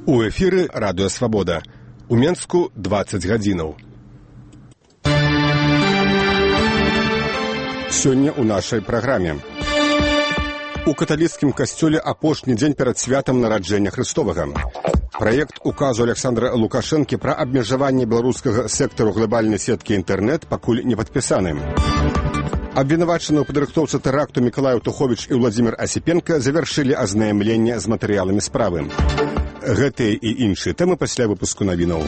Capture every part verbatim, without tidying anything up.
У эфіры Радыё Свабода. У Менску дваццаць гадзінаў. Сёння ў нашай праграме. У каталіцкім касцёле апошні дзень перад святам нараджэння Хрыстовага. Праект указу Александра Лукашэнкі пра абмежаванне беларускага сектару глобальнай сеткі інтэрнэт пакуль не падпісаны. Абвінавачаны ў падрыхтоўцы тэракту Мікалай Туховіч і Владзімір Асіпенка завяршылі азнаямленне з матэрыяламі справы. Гэтыя і іншыя тэмы пасля выпуску навінаў.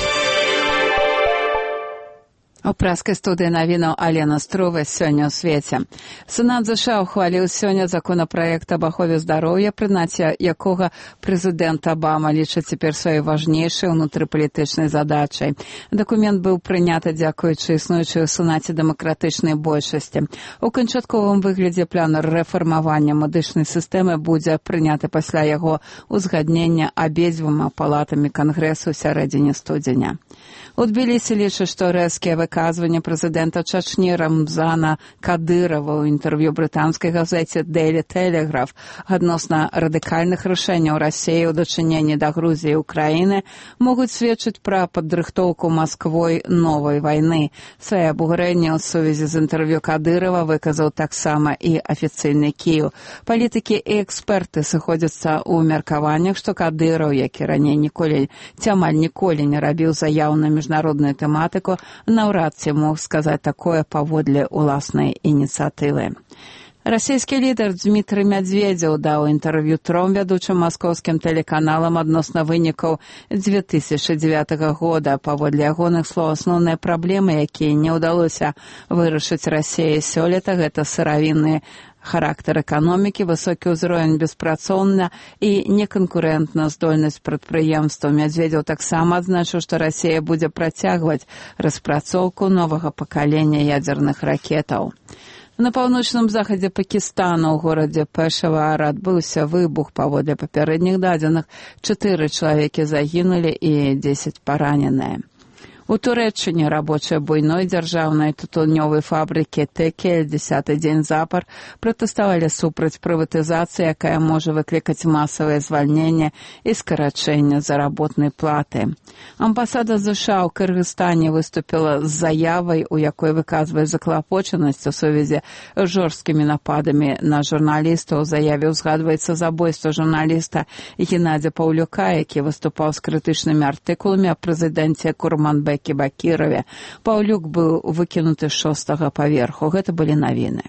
У прэскай студыі навінаў Алена Струва сёння ў свеце. Сенат ЗША ухваліў сёння законапраект аб ахове здароўя, прыняцце якога прэзідэнт Абама лічыць цяпер сваёй важнейшай унутрыпалітычнай задачай. Дакумент быў прыняты дзякуючы існуючай у Сенаце дэмакратычнай большасці. У канчатковым выглядзе план рэфармавання медычнай сістэмы будзе прыняты пасля яго узгаднення абедзвюма палатамі Кангрэсу ў сярэдзіне студзеня. У Тбілісі лічаць, што рэзкія выказванні прэзідэнта Чачні Рамзана Кадырова ў інтэрв'ю брытанскай газеце Daily Telegraph адносна радыкальных рашэнняў Расіі ў дачыненні да Грузіі і Украіны могуць сведчыць пра падрыхтоўку Масквой новай вайны. Свае абурэнне ў сувязі з інтэрв'ю Кадырова выказаў таксама і афіцыйны Кіеў. Палітыкі і эксперты сыходзяцца ў меркаваннях, што Кадыров, які раней ніколі ці амаль ніколі не рабіў заяў на міжнародную тэматыку, наўрад ці мог сказаць такое паводле ўласнай ініцыятывы. Расійскі лідар Дмітрый Мядзведзеў даў інтэрв'ю тром вядучым маскоўскім тэлеканалам адносна вынікаў дзве тысячы дзевятага года. Паводле ягоных слоў, асноўныя праблемы, якія не ўдалося вырашыць Расіі сёлета, гэта сыравінны характар эканомікі, высокі ўзровень беспрацоўна і неканкурэнтна здольнасць прадпрыемстваў. Мядзведзеў таксама адзначыў, што Расія будзе працягваць распрацоўку новага пакалення ядзерных ракетаў. На паўночным захадзе Пакістана ў горадзе Пешавар адбыўся выбух. Паводле папярэдніх дадзеных, чатыры чалавекі загінулі і дзесяць параненыя. У Турэччыне рабочыя буйной дзяржаўнай тытунёвай фабрыкі Текель дзесяты дзень запар пратэставалі супраць прыватызацыі, якая можа выклікаць масавае звальненне і скарачэнне заработнай платы. Амбасада ЗША ў Кыргызстане выступіла з заявай, у якой выказвае заклапочанасць у сувязі з жорсткімі нападамі на журналістаў. У заяве ўзгадваецца забойства журналіста Геннадзя Паўлюка, які выступаў з крытычнымі артыкуламі аб прэзідэнце Курманбеке Бакірове. Паўлюк быў выкінуты з шостага паверху. Гэта былі навіны.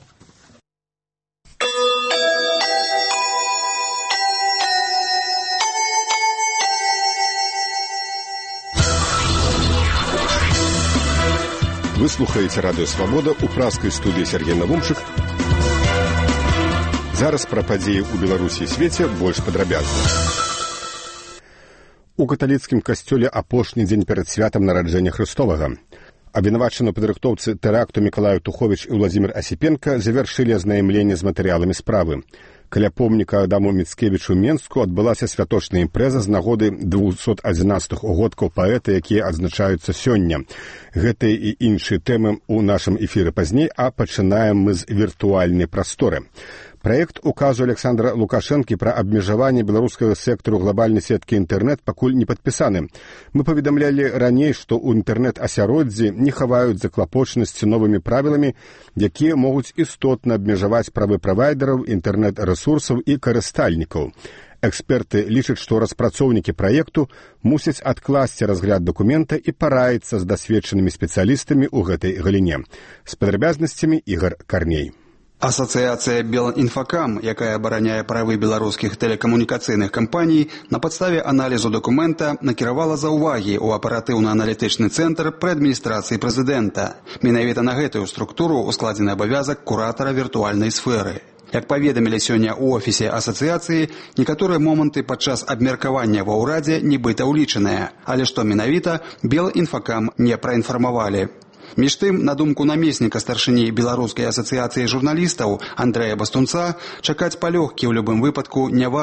Вы слухаеце Радыё Свабода, у пражскай студыі Сергей Навумчык. Зараз пра падзеі ў Беларусі і свеце больш падрабязна. У каталіцкім касцёле апошні дзень перад святам нараджэння Хрыстовага. Абвінавачаны ў падрыхтоўцы тэракту Мікалай Туховіч і Владзімір Асіпенка завяршылі азнаямленне з матэрыяламі справы. Каля помніка Адаму Міцкевічу Менску адбылася святочная імпрэза з нагоды двухсот адзінаццатых угодкаў паэта, якія адзначаюцца сёння. Гэтыя і іншыя тэмы ў нашым эфіры пазней, а пачынаем мы з віртуальнай прасторы. Праект указу Александра Лукашэнкі пра абмежаванне беларускага сектару глобальнай сеткі інтэрнэт пакуль не падпісаны. Мы паведамлялі раней, што ў інтэрнэт-асяроддзі не хаваюць заклапочанасці новымі правіламі, якія могуць істотна абмежаваць правы правайдераў, інтэрнэт-рэсурсаў і карыстальнікаў. Эксперты лічаць, што распрацоўнікі праекту мусяць адкласці разгляд дакумента і параіцца з дасведчанымі спецыялістамі ў гэтай галіне. З падрабязнасцямі Ігар Карней. Асацыяцыя Белінфакам, якая абараняе правы беларускіх тэлекамунікацыйных кампаній, на падставе аналізу дакумента накіравала заўвагі ў аператыўна-аналітычны цэнтр пры адміністрацыі прэзідэнта. Менавіта на гэтую структуру ускладзены абавязак куратара віртуальнай сферы. Як паведамілі сёння ў офісе асацыяцыі, некаторыя моманты падчас абмеркавання ва ўрадзе нібыта ўлічаныя, але што менавіта Белінфакам не праінфармавалі. Між тым, на думку намесніка старшыні Беларускай асацыяцыі журналістаў Андрэя Бастунца, чакаць палёгкі ў любым выпадку не варта.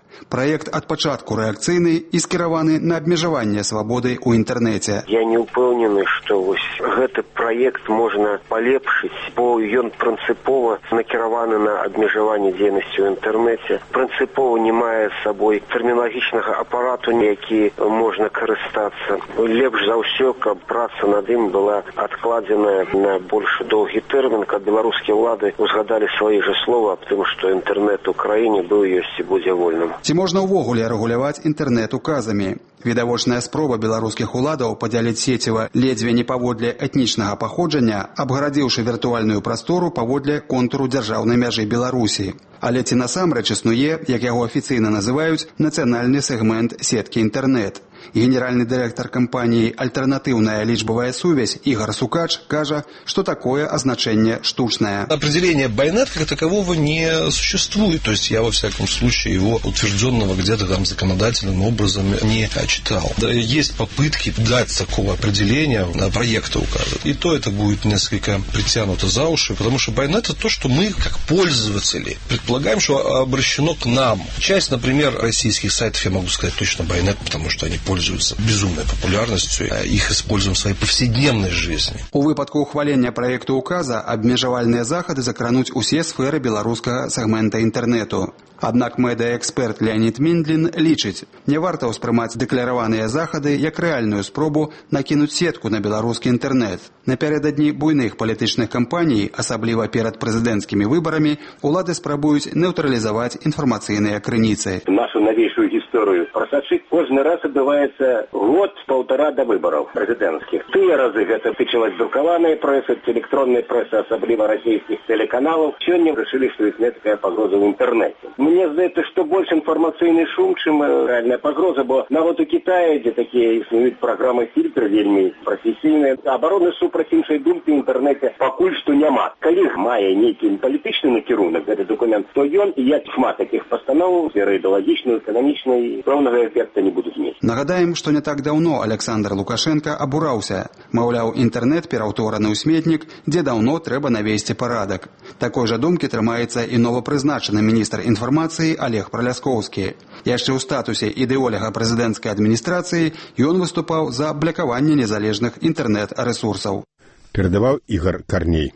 Праект ад пачатку рэакцыйны і скіраваны на абмежаванне свабоды ў інтэрнэце. Я не ўпэўнены, што вось гэты праект можна палепшыць, бо ён прынцыпова накіраваны на абмежаванне дзейнасці ў інтэрнэце. Прынцыпова не мае з сабой тэрміналагічнага апарату, які можна карыстацца. Лепш за ўсё, каб праца над ім была адкладзеная на больш доўгі тэрмін, каб беларускія ўлады узгадалі свае ж словы аб тым, што інтэрнэт у краіне быў, ёсць і будзе вольным. Ці можна ўвогуле рэгуляваць інтэрнэт указамі? Відавочная спроба беларускіх уладаў падзяліць сеціва ледзьве не паводле этнічнага паходжання, абгарадзіўшы віртуальную прастору паводле контуру дзяржаўнай мяжы Беларусі. Але ці насамрэч існуе, як яго афіцыйна называюць, нацыянальны сегмент сеткі інтэрнэт? Генеральный директор компании «Альтернативная личбовая связь» Игорь Сукач кажа, что такое означение штучное. Определение байнет как такового не существует. То есть я, во всяком случае, его утвержденного где-то там законодательным образом не читал. Да, есть попытки дать такого определения на проекты указывают. И то это будет несколько притянуто за уши, потому что байнет — это то, что мы, как пользователи, предполагаем, что обращено к нам. Часть, например, российских сайтов, я могу сказать точно байнет, потому что они пользуются безумной популярностью, а их используем в своей повседневной жизни. У выпадку ухвалення проекту указа абмежавальныя захады закрануць усе сферы беларускага сегмента інтэрнэту. Аднак медыаэксперт Леонид Миндлин лічыць, не варта ўспрымаць дэклараваныя захады як рэальную спробу накінуць сетку на беларускі інтэрнэт. Напярэдадні буйных палітычных кампаній, асабліва перад прэзідэнцкімі выбарамі, улады спрабуюць нейтралізаваць інфармацыйныя крыніцы. Нашу новейшую историю просочить каждый раз отбывается год-полтора до выборов президентских. Тыя разы гэта тычылась друкаваная пресса, электронная пресса, особливо российских телеканалов. Сегодня решили, что есть такая погроза в интернете. Мне здаецца, что больше информационный шум, чем реальная погроза, бо нават у Китае, где такие існуюць программы фильтр вельмі профессійныя, обороны супраць іншай думкі ў інтэрнэце пакуль што няма. Калі мае нейкі палітычны накірунак гэты документ, то ён і як шмат таких пастаноў, сферы ідэалагічнай, эканамічнай, пэўнага эфекта не будуць мець. Нагадаем, што не так даўно Александр Лукашенко абураўся. Маўляў, інтэрнэт пераўтвораны ў сметнік, дзе даўно трэба навесці парадак. Такой жа думкі трымаецца і новапрызначаны міністр інфармацыі Олег Праляскоўскі. Яшчэ ў статусе ідэоляга прэзідэнцкай адміністрацыі ён выступаў за блакаванне незалежных інтэрнэт-рэсурсаў. Перадаваў Ігор Карней.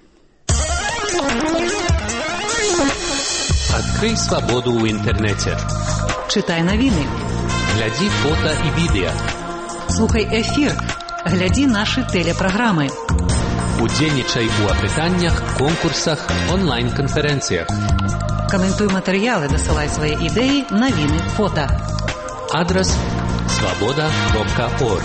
Открой свободу в интернете. Читай новины. Гляди фото и видео. Слухай эфир. Гляди наши телепрограммы. Удзельнічай у апытаннях, конкурсах, онлайн-конференциях. Комментуй материалы, досылай свои идеи, новины, фото. Адрес свобода точка орг.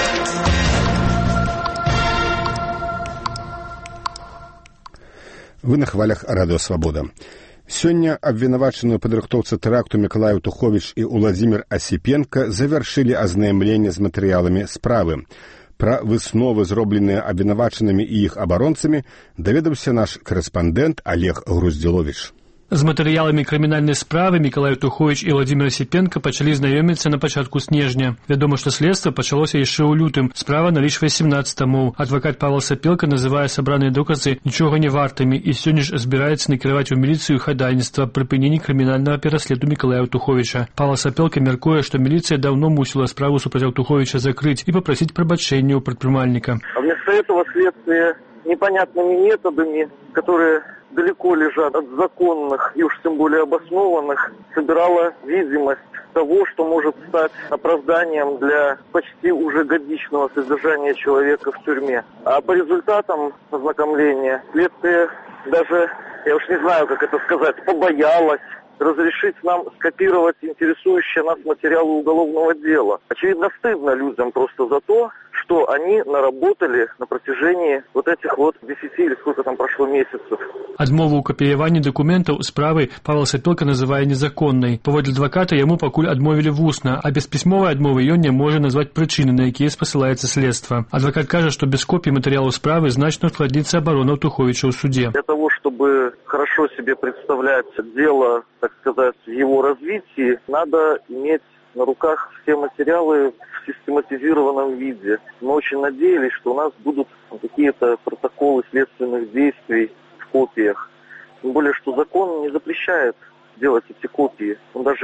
Вы на хвалях радио «Свобода». Сёння абвінавачаную падрыхтоўцы тэракту Мікалаю Туховіч і Уладзімір Асіпенка завяршылі азнаямленне з матэрыяламі справы. Пра высновы, зробленыя абвінавачанымі і іх абаронцамі, даведаўся наш корэспандэнт Олег Груздзіловіч. З матэрыяламі крымінальнай справы Мікалай Туховіч і Владзімір Асіпенка пачалі знаёміцца на пачатку снежня. Вядома, што следства пачалося яшчэ ў лютым. Справа налічвае сямнаццаць тамоў. Адвакат Павел Сапелка называе сабраныя доказы нічога не вартымі і сёння ж збіраецца накіраваць у міліцыю хадайніцтва прыпынення крымінальнага пераследу Мікалая Туховіча. Павел Сапелка мяркуе, што міліцыя даўно мусіла справу супраць Туховіча закрыць і папрасіць прабачэння у прадпрымальніка. А вместо этого следствие непонятными методами, которые далеко лежат от законных и уж тем более обоснованных, собирала видимость того, что может стать оправданием для почти уже годичного содержания человека в тюрьме. А по результатам ознакомления следствие даже, я уж не знаю, как это сказать, побоялось разрешить нам скопировать интересующие нас материалы уголовного дела. Очевидно, стыдно людям просто за то, что они наработали на протяжении вот этих вот десяти или сколько там прошло месяцев. Адмову ў капіяванні дакументаў справы Павел Сапелка называе незаконнай. Паводле адваката яму пакуль адмовілі вусна, а без пісьмовай адмовы ён не можа назваць прычыны, на якія спасылаецца следства. Адвакат кажа, што без копій матэрыялаў справы значна ускладніцца абарона Туховіча ў суде. Для того, чтобы хорошо себе представлять дело, так сказать, в его развитии, надо иметь на руках все материалы в систематизированном виде. Мы очень надеялись, что у нас будут какие-то протоколы следственных действий копиях. Тем более, что закон не запрещает делать эти копии. Он даже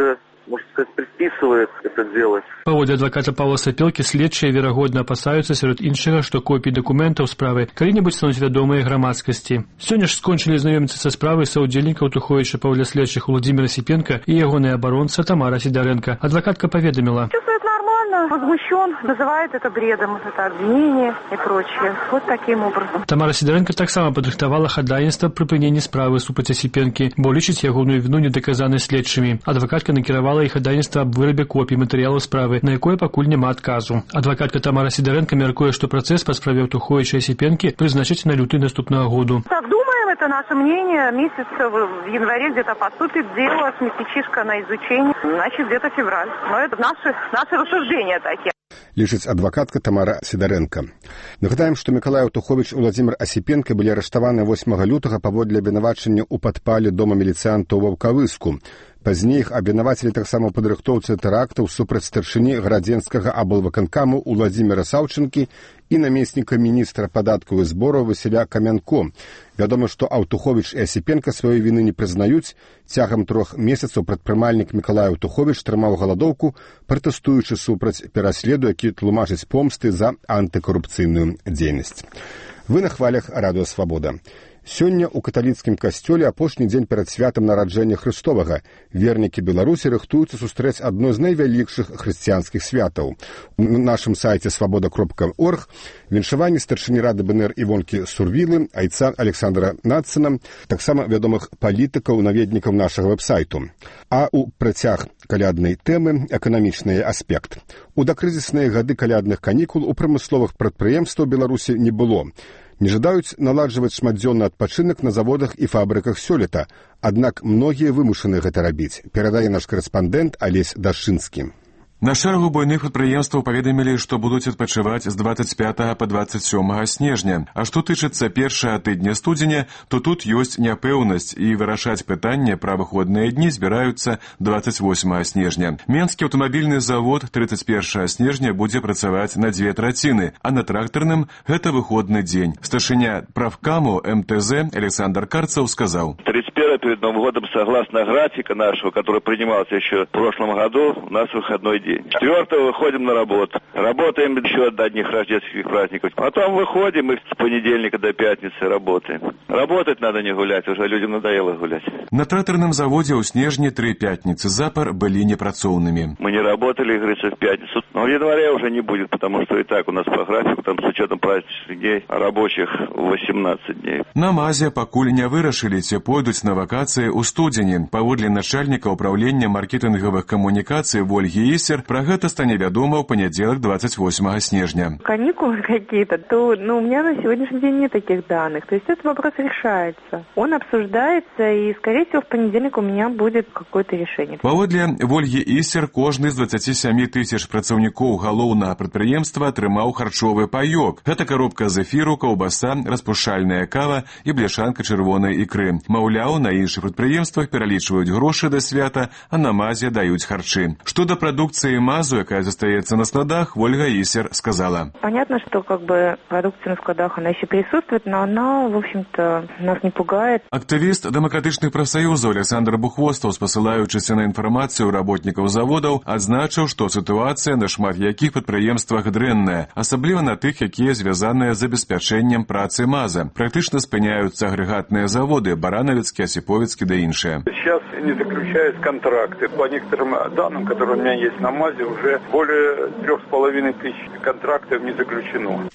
можно сказать, предписывает это делать. Паводле адвоката Павла Сапелкі, следчыя верагодна апасаюцца сярод іншага, што копіі дакументаў справы калі-небудзь стануць вядомыя грамадскасці. Сёння ж скончылі знаёміцца са справай саўдзельнікаў Туховіча паводле следчых Владимир Осипенко і ягоная абаронца Тамара Сидоренко. Адвокатка поведомила: чувствует нормально, возмущен, называет это бредом, это обвинение и прочее. Вот таким образом. Тамара Сидоренко таксама падрыхтавала хадайніцтва прыпынення справы супраць Осипенкі, бо лічыць ягоную віну недаказанай следчымі. Адвокатка накіравала і хадайніцтва аб вырабе копій матэрыялаў справы, на якое пакуль няма адказу. Адвокатка Тамара Сидоренко мяркуе, што працэс па справе Туховіча і Осипенкі прызначыць на люты наступнага году. Так думаем, это наше мнение. Месяц в январе где-то поступит дело, сместичишка на изучение, значит где-то февраль. Но это наши, наши рассуждения такие. Лічыць адвакатка Тамара Сидоренко. Нагадаем, што Мікалай Туховіч і Владимир Осипенко былі арыштаваны восьмага лютага паводле абвінавачання ў падпале дома міліцыянтаў у Ваўкавыску. Пазней іх абвінавацілі таксама ў падрыхтоўцы тэрактаў супраць старшыні градзенскага аблвыканкаму Уладзіміра Саўчынкі і намесніка міністра падаткаў і збораў Васіля Камянко. Вядома, што Аўтуховіч і Осипенко сваёй віны не прызнаюць. Цягам трох месяцаў прадпрымальнік Мікалай Аўтуховіч трымаў галадоўку, пратэстуючы супраць пераследу, які тлумачыць помсты за антыкарупцыйную дзейнасць. Вы на хвалях Радыё Свабода. Сёння ў каталіцкім касцёле апошні дзень перад святам нараджэння Хрыстовага. Вернікі Беларусі рыхтуюцца сустрэць адно з найвялікшых хрысціянскіх святаў. На нашым сайце свабода кропка орг віншаванні старшыні рады БНР Івонкі Сурвілы, айца Александра Нацына, таксама вядомых палітыкаў, наведнікаў нашага вэб-сайту. А ў працяг каляднай тэмы эканамічны аспект. У дакрызісныя гады калядных канікул у прамысловых прадпрыемстваў Беларусі не было. Не жадаюць наладжваць шматдзённы адпачынак на заводах і фабрыках сёлета, аднак многія вымушаны гэта рабіць, перадае наш карэспандэнт Алесь Дашчынскі. На шэрагу буйных прадпрыемстваў паведамілі, што будуць адпачываць з двадцать пятага па двадцать сёмага снежня. А што тычыцца першага тыдня студзеня, то тут ёсць няпэўнасць, і вырашаць пытанне пра выходныя дні збіраюцца двадцать восьмага снежня. Менскі аўтамабільны завод тридцать першага снежня будзе працаваць на дзве траціны, а на трактарным гэта выходны дзень. Старшыня правкаму эм тэ зэ Александр Карцаў сказаў: тридцать первого перед Новым годом, согласно графика нашего, который принимался еще в прошлом году, у нас выходной день. четвёртого выходим на работу. Работаем еще до одних рождественских праздников. Потом выходим и с понедельника до пятницы работаем. Работать надо, не гулять, уже людям надоело гулять. На трактарным заводе у снежні три пятницы запар были непрацоўными. Мы не работали, говорится, в пятницу. Но в январе уже не будет, потому что и так у нас по графику, там с учетом праздничных дней, рабочих восемнадцать дней. На МАЗе пакуль не вырашылі, ці пойдуць на вакацыі ў студзені. Паводле начальніка ўправлення маркетынгавых камунікацый Вольгі Ісер, про гэта стане вядома ў панядзелак двадцать восьмага снежня. Каникулы какие-то, то ну, у меня на сегодняшний день нет таких данных. То есть этот вопрос решается. Он обсуждается, и, скорее всего, в понедельник у меня будет какое-то решение. Паводле Вольгі Ісер, кожны з двадцати семи тысяч працаўнікоў галоўнага прадпрыемства атрымаў харчовы паёк. Гэта коробка зефіру, каўбаса, распушальная кава і бляшанка чырвонай ікры. Маўляў, на іншых прадпрыемствах пералічваюць грошы да свята, а на МАЗе даюць харчы. Што да прадукцыі МАЗу, якая застаецца на складах, Вольга Ісер сказала: понятно, что как бы продукция на складах, она еще присутствует, но она, в общем-то, нас не пугает. Актывіст дэмакратычных прафсаюзаў Александр Бухвостаў, спасылаючыся на інфармацыю работнікаў заводаў, адзначыў, што сітуацыя на шмат якіх прадпрыемствах дрэнная, асабліва на тых, якія звязаныя з забеспячэннем працы МАЗа. Практычна спыняюцца агрэгатныя заводы Барановецкі, Осиповецкі да іншыя. Сейчас не заключают контракты. По некоторым данным, которые у меня есть на МАЗе, уже более трех с половиной тысяч контрактов не заключено.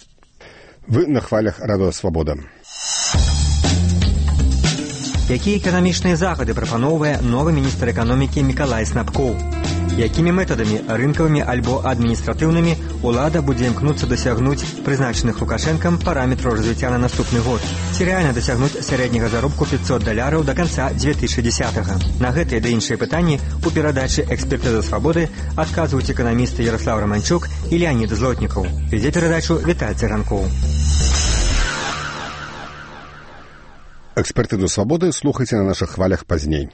Вы на хвалях Радыё Свабода. Якія эканамічныя захады прапаноўвае новы міністр эканомікі Мікалай Снапкоў? Якімі метадамі, рынкавымі альбо адміністратыўнымі, улада будзе імкнуцца дасягнуць прызначаных Лукашэнкам параметраў развіцця на наступны год? Ці рэальна дасягнуць сярэдняга заробку пятьсот даляраў да канца две тысячи десятого? На гэтыя да іншыя пытанні у перадачы «Экспертыза свабоды» адказваюць эканамісты Ярослав Романчук і Леонид Злотнікаў. Вядзе перадачу Віталь Цыганкоў. Экспертызу свабоды слухайце на наших хвалях пазней.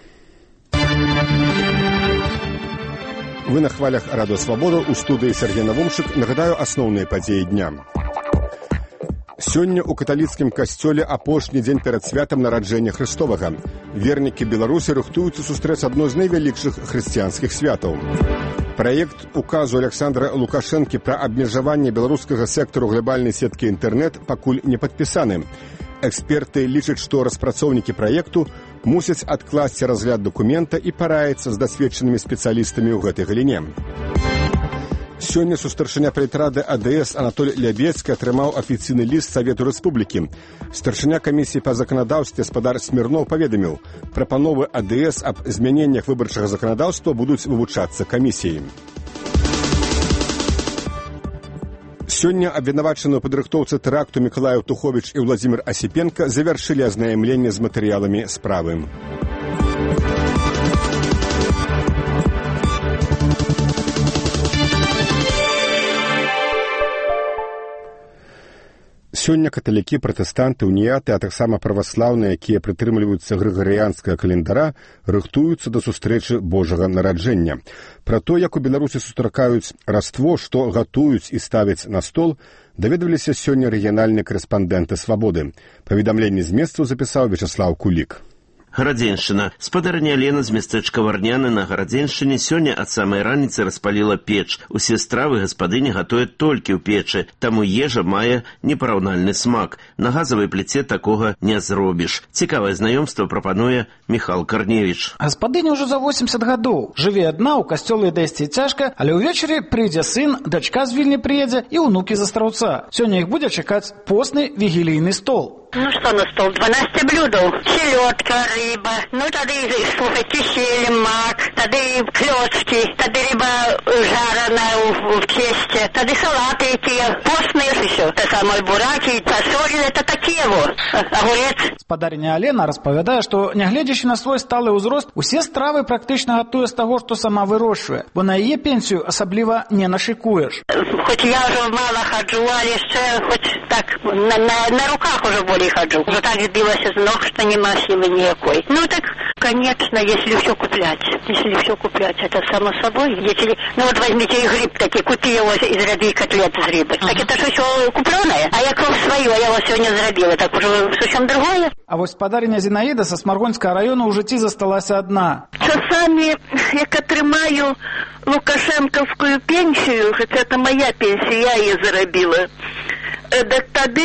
Вы на хвалях Радыё Свабода, у студыі Сергей Навумшык. Нагадаю асноўныя падзеі дня. Сёння ў каталіцкім касцёле апошні дзень перад святам нараджэння Хрыстовага. Вернікі Беларусі рыхтуюцца сустрэць адно з найвялікшых хрысціянскіх святаў. Праект указу Александра Лукашэнкі пра абмежаванне беларускага сектару глобальнай сеткі інтэрнэт пакуль не падпісаны. Эксперты лічаць, што распрацоўнікі праекту мусяць адкласці разгляд дакумента і параіцца з дасведчанымі спецыялістамі ў гэтай галіне. Сёння сустаршыня палітрады А Д С Анатоль Лябецкі атрымаў афіцыйны ліст Савету Рэспублікі. Старшыня камісіі па заканадаўстве спадар Смірноў паведаміў, прапановы А Д С аб змяненнях выбарчага заканадаўства будуць вывучацца камісіяй. Сёння абвінавачаны ў падрыхтоўцы тэракту Мікалай Туховіч і Владзімір Асіпенка завяршылі азнаямленне з матэрыяламі справы. Сёння каталікі, пратэстанты, уніяты, а таксама праваслаўныя, якія прытрымліваюцца грыгарыянскага календара, рыхтуюцца да сустрэчы Божага нараджэння. Пра то, як у Беларусі сустракаюць раство, што гатуюць і ставяць на стол, даведваліся сёння рэгіянальныя корэспандэнты «Свабоды». Паведамленне з месцаў запісаў Вячаслаў Кулік. Гарадзеншчына. Спадарня Лена з мястэчка Варняны на Гарадзеншчыне сёння ад самай раніцы распаліла печ. Усе стравы гаспадыня гатуе толькі ў печы, таму ежа мае непараўнальны смак. На газавай пліце такога не зробіш. Цікавае знаёмства прапануе Міхал Карневіч. Гаспадыня ўжо за восемьдесят гадоў. Жыве адна, у касцёлы дайсці цяжка, але ўвечары прыйдзе сын, дачка з Вільні прыедзе і ўнукі з астраўца. Сёння іх будзе чакаць постны вігілійны стол. Ну что на стол? дванадцать блюдов. Селедка, рыба. Ну тогда, слушайте, кисель, мак. Тогда клёцки. Тогда рыба жареная в, в тесте. Тогда салаты эти постные еще. Это самое бураки, фасоль. Это такие вот. Огурец. Спадарня Алена распавядае, што, нягледзячы на свой сталы ўзрост, усе стравы практычна гатуе з таго, што сама вырошчвае, бо на яе пенсію асабліва не нашыкуеш. Хоть я уже мало ходжу, але яшчэ хоть так на, на, на руках уже более хожу. Уже так сбилась из ног, что нема силы никакой. Ну так, конечно, если все куплять. Если все куплять, это само собой. Если, ну вот возьмите и гриб таки, купи его из ряды котлет с рыбой. Ага. Так это же все купленное. А я кровь свою, а я его сегодня зарабила. Так уже совсем другое. А вот спадарня Зинаида со Сморгонского района у житті засталася одна. Часами, як отримаю Лукашенковскую пенсию, хотя это моя пенсия, я ее заробила, так тогда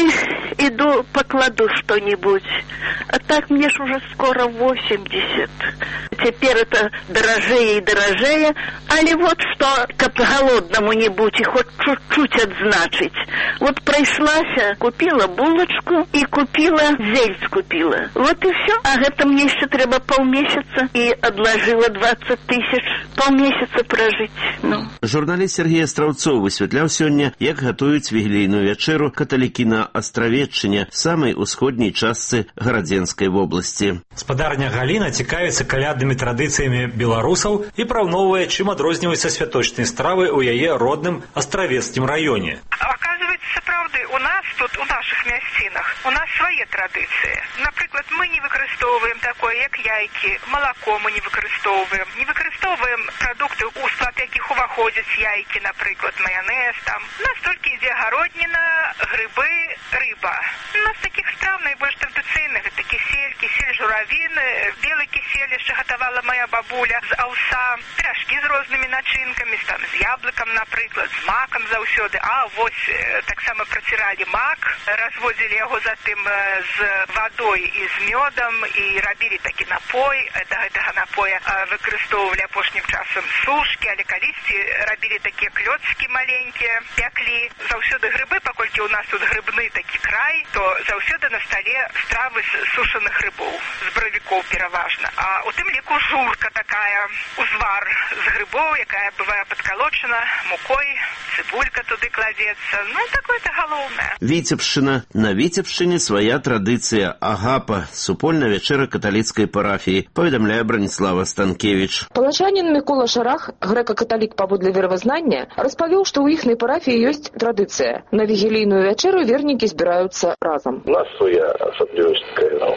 иду покладу что-нибудь. А так мне ж уже скоро восемьдесят. Теперь это дорожее и дорожее. Але вот что, как голодному не будь, и хоть чуть-чуть отзначить. Вот прошлася, купила булочку и купила зельц купила. Вот и все. А это мне еще треба полмесяца. И отложила двадцать тысяч. Полмесяца прожить. Ну. Журналіст Сергей Астраўцоў высвятляў сёння, як гатуюць вігілійную вячэру каталікі на Астравеччыне, самай усходняй частцы Гарадзенскай вобласці. Спадарня Галіна цікавіцца каляднымі традыцыямі беларусаў і параўноўвае, чым адрозніваюцца святочныя стравы ў яе родным Астравецкім раёне. Оказывается, правда, у нас тут, у наших мясцінах, у нас свае традыцыі. Напрыклад, мы не выкарыстоўваем такое, як яйкі, малако мы не выкарыстоўваем. Не выкарыстоўваем прадукты, у склад якіх уваходзяць яйкі, напрыклад, маянез там. У нас толькі ідзе гародніна, грыбы, рыба. У нас таких страв найбольш традыцыйных, это кісель, кісель журавіны, белы кісель яшчэ гатавала моя бабуля з аўса, пиражкі з рознымі начынкамі, там з яблыкам, напрыклад, з макам заўсёды. А вось таксама праціралі мак, разводзілі яго затым з вадой і з мёдам і рабілі такі напой. Да гэтага напоя выкарыстоўвалі апошнім часам сушкі, але калісьці рабілі такія клёцкі маленькія, пяклі. Заўсёды грыбы, паколькі у нас тут грыбны такі край, то заўсёды на стале стравы з сушаных грыбоў, з бравікоў пераважна. А у тым ліку журка такая, узвар з грыбоў, якая бывае падкалочана мукой, цыбулька туды кладзецца. Ну, такое-то галоўнае. Віцебшчына. На Віцебшчыне свая традыцыя агапа, супольная вячэра каталіцкай парафіі, паведамляе Браніслава Станкевіч. Палачанін Мікола Шарах, грэка-каталік паводле веравызнання, распавёў, што ў іхнай парафіі ёсць традыцыя. На вігілійную вячэру вернікі збіраюцца разам. У нас своя асаблівасць такая на Полоцку.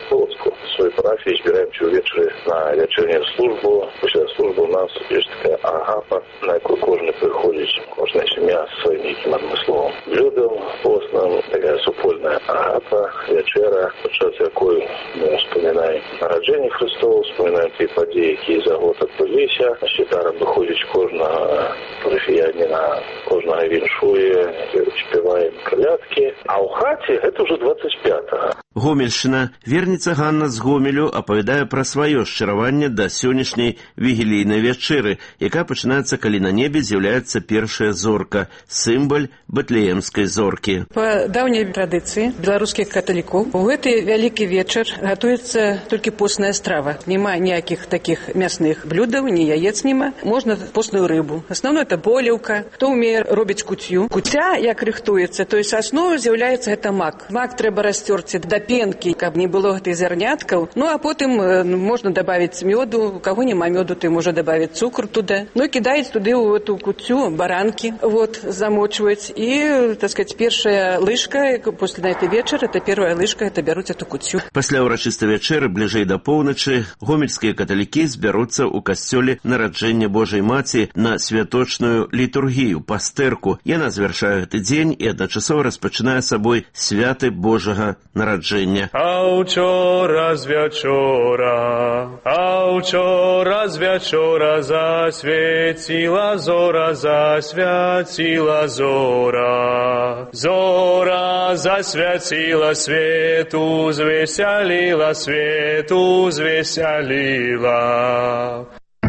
своей парафии збираемся увечері на вечернюю службу. После службы у нас есть такая агапа, на яку кожен приходит, кожная семья со своим неким одним блюдом постным, такая супольная агапа, вечера, подчас якой мы вспоминаем народжение Христово, вспоминаем те події, які за год відбулися. Святаром виходить кожного парафіянина, кожного віншує, співає колядки. А у хаті це вже двадцять п'ятого. Гомельшчына. Верніца Ганна з Гомелю апавядае пра сваё шчыраванне да сённяшняй вігілійнай вячэры, якая пачынаецца, калі на небе з'яўляецца першая зорка, сімвал бэтлеемскай зоркі. Па даўняй традыцыі беларускіх каталікоў у гэты вялікі вечар гатуецца толькі постная страва. Няма ніякіх такіх мясных блюдаў, ні яец няма. Можна постную рыбу. Асноўна это поліўка. Хто ўмее робіць куцю. Куця, як рыхтуецца, то есть асновай з'яўляецца гэта мак. Мак трэба расцёрці да пенкі, каб не было гэтых зярняткаў. Ну, а потым э, можна добавить мёду. У кого нема мёду, ты можа добавить цукор туда. Ну, и кидаюць туды ў эту куцю баранкі, вот, замочваюць. И, так сказать, першая лыжка, после на этой вечер, это первая лыжка, это бяруць эту куцю. Пасля ўрачыстай вячэры, бліжэй да поўначы, гомельскія каталікі збяруцца ў касцёле нараджэння Божай Маці на святочную літургію, пастэрку. Яна завяршае гэты дзень і адначасова распачынае сабой святы Божага нараджэння. А учора з вячора, а учора з вячора засвеціла зора, засвяціла зора. Зора засвяціла свету, звесяліла свету, звесяліла.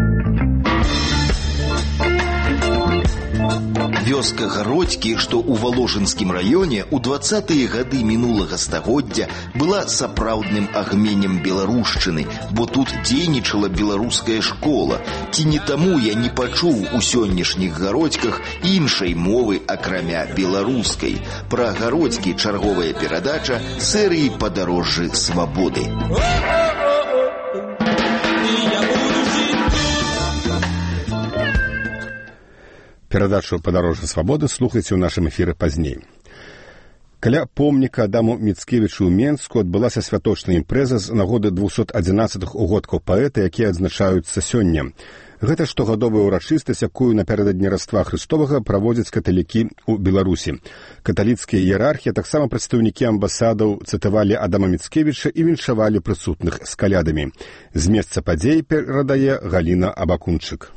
Вёска Гародзькі, што ў Валожынскім раёне ў дваццатыя гады мінулага стагоддзя была сапраўдным агменем беларушчыны, бо тут дзейнічала беларуская школа. Ці не таму я не пачуў у сённяшніх гародзьках іншай мовы, акрамя беларускай. Пра Гародзькі чарговая перадача серыі «Падарожжы свабоды». Перадачу «Падарожжа свабоды» слухайце ў нашым эфіры пазней. Каля помніка Адаму Міцкевічу ў Менску адбылася святочная імпрэза з нагоды двухсот адзінаццатых угодкаў паэта, якія адзначаюцца сёння. Гэта штогадовая ўрачыстасць, якую напярэдадні Раства Хрыстовага праводзяць каталікі ў Беларусі. Каталіцкія іерархі, таксама прадстаўнікі амбасадаў цытавалі Адама Міцкевіча і віншавалі прысутных з калядамі. З месца падзей перадае Галіна Абакунчык.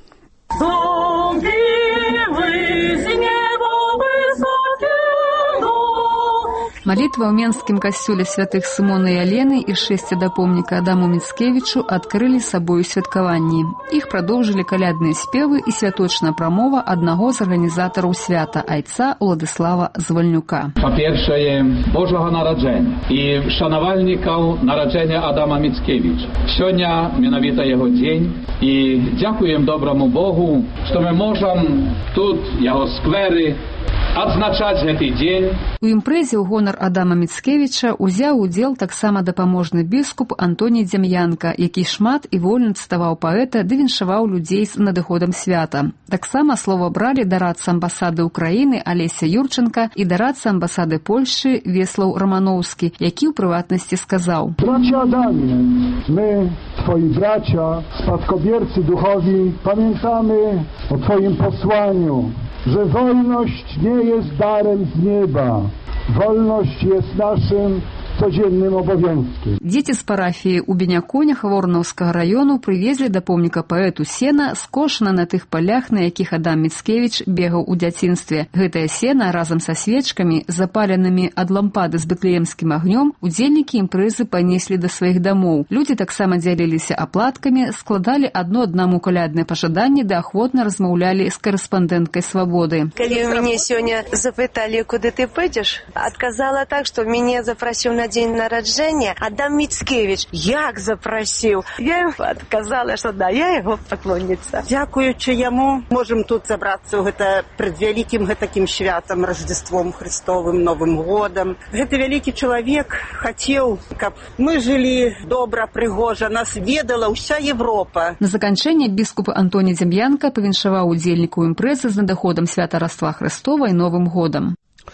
Молитва ў Менскім касцёле святых Сымона і Алены і шэсце да помніка Адаму Міцкевічу адкрылі сабою святкаванні. Іх прадоўжылі калядныя спевы і святочная прамова аднаго з арганізатараў свята, айца Уладыслава Звальнюка. Па-першае, Божага нараджэння і шанавальнікаў нараджэння Адама Міцкевіча. Сёння менавіта яго дзень і дзякуем добраму Богу, што мы можам тут яго скверы адзначаць гэты дзень. У імпрэзе ў гонар Адама Міцкевіча узяў удзел таксама дапаможны біскуп Антоній Дзям'янка, які шмат і вольна цытаваў паэта ды віншаваў людзей з надыходам свята. Таксама слова бралі дарадца амбасады Украіны Алеся Юрченка і дарадца амбасады Польшчы Веслаў Романовскі, які ў прыватнасці сказаў: Bracia Adamie, my, twoi bracia, spadkobiercy duchowi, pamiętamy o twoim posłaniu, że wolność nie jest darem z nieba. Wolność jest naszym codziennym obowiązkiem. Дзеці з парафіі ў Беняконях Ворнаўскага раёну прывезлі да помніка паэту сена, скошана на тых палях, на якіх Адам Міцкевіч бегаў у дзяцінстве. Гэтае сена разам са свечкамі, запаленымі ад лампады з бэтлеемскім агнём, удзельнікі імпрэзы панеслі да сваіх дамоў. Людзі таксама дзяліліся аплаткамі, складалі адно аднаму калядныя пажаданні ды ахвотна размаўлялі з карэспандэнткай свабоды. Калі мяне сёння запыталі, куды ты пойдзеш, адказала так, што мяне запрасіў на день народжения Адам Міцкевич. Як запросил? Я ему отказала, что да, я его поклонница. Дякуючи йому, можем тут собраться гэта пред великим гэтаким святом, Рождеством Христовым, Новым годом. Гэты великий человек хотел, каб мы жили добра, пригожа, нас ведала вся Европа. На заканчэнне біскуп Антоній Дзям'янка павіншаваў удзельнікаў імпрэзы з надыходам свята Раства Хрыстова і Новым годам.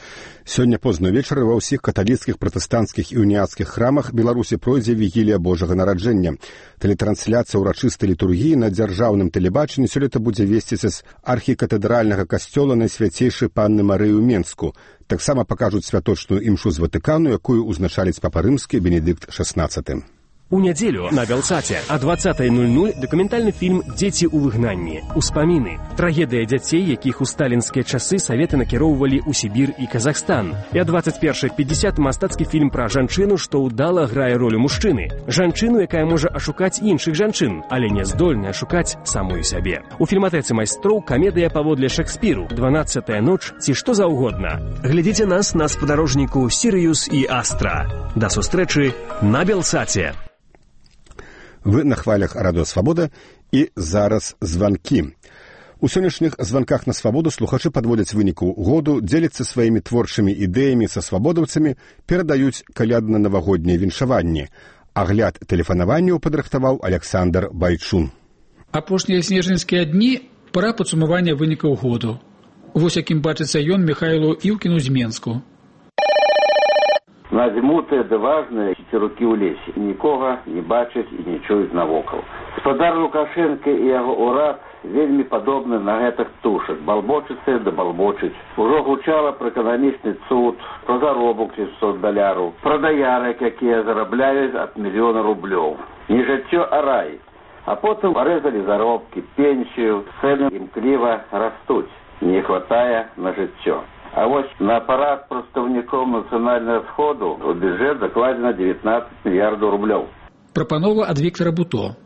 Сёння позна вечара ва ўсіх каталіцкіх, пратэстанцкіх і уніяцкіх храмах Беларусі пройдзе вігілія Божага нараджэння. Тэлетрансляцыя ўрачыстай літургіі на дзяржаўным тэлебачанні сёлета будзе весціцца з архікатэдральнага касцёла Найсвяцейшай Панны Марыі ў Менску. Таксама пакажуць святочную імшу з Ватыкану, якую ўзначаліць папа рымскі Бенедыкт шаснаццаты. У нядзелю на Белсаце о двадцатай нуль нуль дакументальны фільм «Дзеці ў выгнанні. Успаміны». Трагедыя дзяцей, якіх у сталінскія часы саветы накіроўвалі ў Сібір і Казахстан. І о двадцать першай пятьдесят мастацкі фільм пра жанчыну, што ўдала грае ролю мужчыны. Жанчыну, якая можа ашукаць іншых жанчын, але не здольная ашукаць самую сябе. У фільматэцы майстроў камедыя паводле Шекспіру, дванаццатая ноч ці што заўгодна. Глядзіце нас на спадарожніку «Сірыюс» і «Астра». Да сустрэчы на Белсаце. Вы на хвалях радыё «Свабода» і зараз званкі. У сённяшніх званках на свабоду слухачы падводзяць выніку году, дзеляцца сваімі творчымі ідэямі са свабодаўцамі, перадаюць калядна-навагоднія віншаванні. Агляд тэлефанаванняў падрыхтаваў Александр Байчун. Апошнія снежаньскія дні – пара падсумавання вынікаў году. Вось якім бачыцца ён Михайлу Ілкіну з Менску. Надзьмутыя ды важныя церукі ў лесе. Нікога не бачаць і не чуюць навокал. Гаспадар Лукашенко і яго ўрад вельмі падобны на гэтых птушак. Балбочыцца да балбочыць. Ужо гучала пра эканамічны цуд, пра заробак сто даляраў, пра даярак, якія зарабляюць ад мільёна рублёў. Не жыццё, а рай. А потым парэзалі заробкі, пенсію, цэны імкліва растуць. Не хватае на жыццё. А вось на апарат прадстаўнікоў нацыянальнага сходу у бюджэт закладзена девятнадцать миллиардов рублёў. Пропанова от Виктора Буто.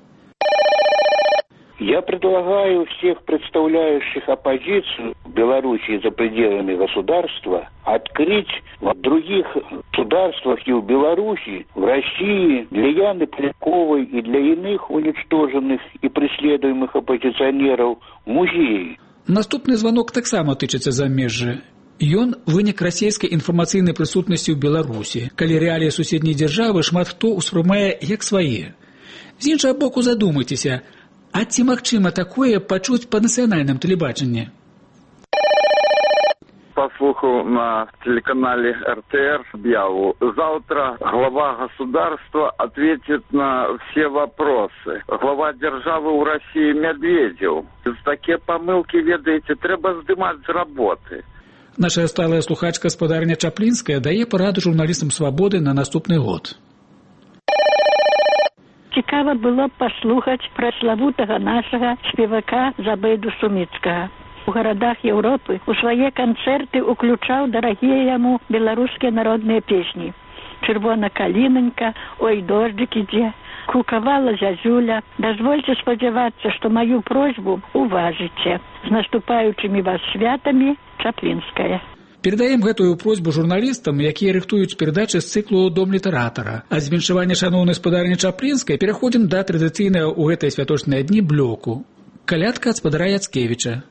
Я предлагаю всех представляющих оппозицию в Беларуси и за пределами государства открыть в других государствах и в Беларуси, в России для Яны Поляковой и для иных уничтоженных и преследуемых оппозиционеров музеи. Наступны звонок таксама тычыцца замежжа. Ён вынік расійскай інфармацыйнай прысутнасці ў Беларусі, калі рэаліі суседняй дзяржавы шмат хто ўспрымае як свае. З іншага боку задумайцеся, а ці магчыма такое пачуць па нацыянальным тэлебачанні? Послухал на телеканале эр тэ эр объяву. Завтра глава государства ответит на все вопросы. Глава державы у России Медведев. За такие помылки, ведаете, треба здымать с работы. Наша сталая слухачка спадарня Чаплінская дае параду журналістам «Свабоды» на наступны год. Цікава было б паслухаць пра славутага нашага спевака Забайду Суміцкага. У гарадах Еўропы у свае канцэрты уключаў дарагія яму беларускія народныя песні. «Чырвона-калінанька», «Ой, дождик ідзе», «Кукавала зязюля». Дазвольце спадзявацца, што маю просьбу уважыце. З наступаючымі вас святамі, Чаплінская. Перадаем гэтую просьбу журналістам, якія рыхтуюць перадачы з цыклу «Дом літаратара». А з віншавання шаноўнай спадарні Чаплінскай пераходзім да традыцыйнага ў гэтыя святочныя дні блоку. Калядка ад спадара Яцкевіча.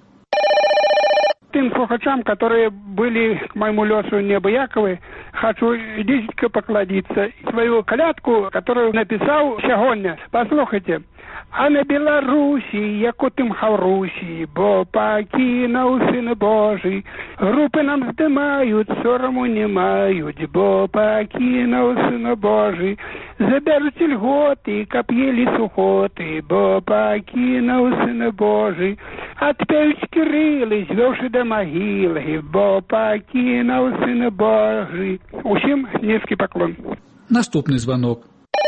Тем слухачам, которые были к моему лесу необыяковы, хочу десятка покладиться. Свою колядку, которую написал сягоння. Послухайте. А на Беларусі, як у тым Хаврусі, бо пакінуў сын Божий. Групы нам здымаюць, сораму не маюць, бо пакінуў сын Божий. Забяруць льготы, каб елі сухоты, бо пакінуў сын Божий. Адпяюць кірылы, звёўшы да магілы, бо пакінуў сын Божий. Усім нізкі паклон. Наступны звонок.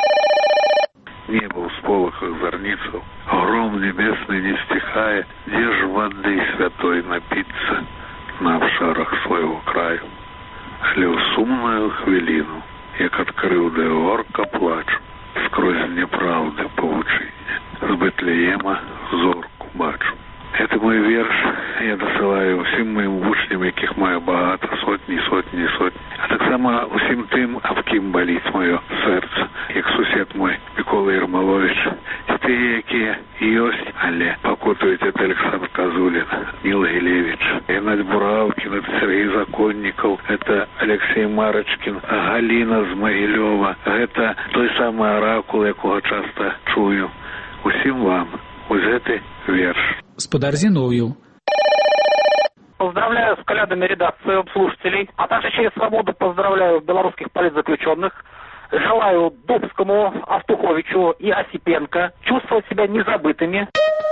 Небо в сполохах зорницу, гром небесный не стихая, где ж воды святой напиться на обшарах своего краю. Але ў сумную хвилину, як ад крыўды орка плачу, скрозь неправды павучыння, з Бэтлеема зорку бачу. Это мой верш, я досылаю усім моим вучням, якіх маю багата, сотні, сотні, сотні. А так само усім тим, аб кім баліць маё сэрца, як сусед мой Микола Ермолович. Те, якія ёсць, але пакутуюць, это Александр Козулин, Нил Гилевич, Геннадий Буравкин, это Сергей Законников, это Алексей Марочкин, Галина з Могилёва, это той самы оракул, якога часто чую. Усім вам, ось гэты верш. Спадар Зінов'єв. Поздравляю с колядами редакцию слушателей, а также через «Свободу» поздравляю белорусских политзаключенных. Желаю Дубскому, Автуховичу и Осипенко чувствовать себя незабытыми.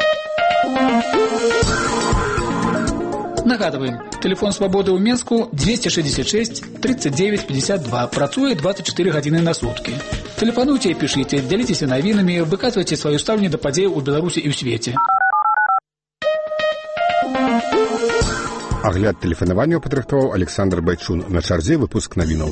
Нагадываем, телефон «Свободы» ў Менску двести шестьдесят шесть тридцать девять пятьдесят два, працуе двадцать четыре гадзіны на суткі. Тэлефануйце і пішыце, дзяліцеся навінамі, выказвайце сваё стаўленне да падзеяў у Беларусі і ў свеце. Агляд тэлефанавання падрыхтаваў Александр Байчун. На чарзе выпуск навінаў.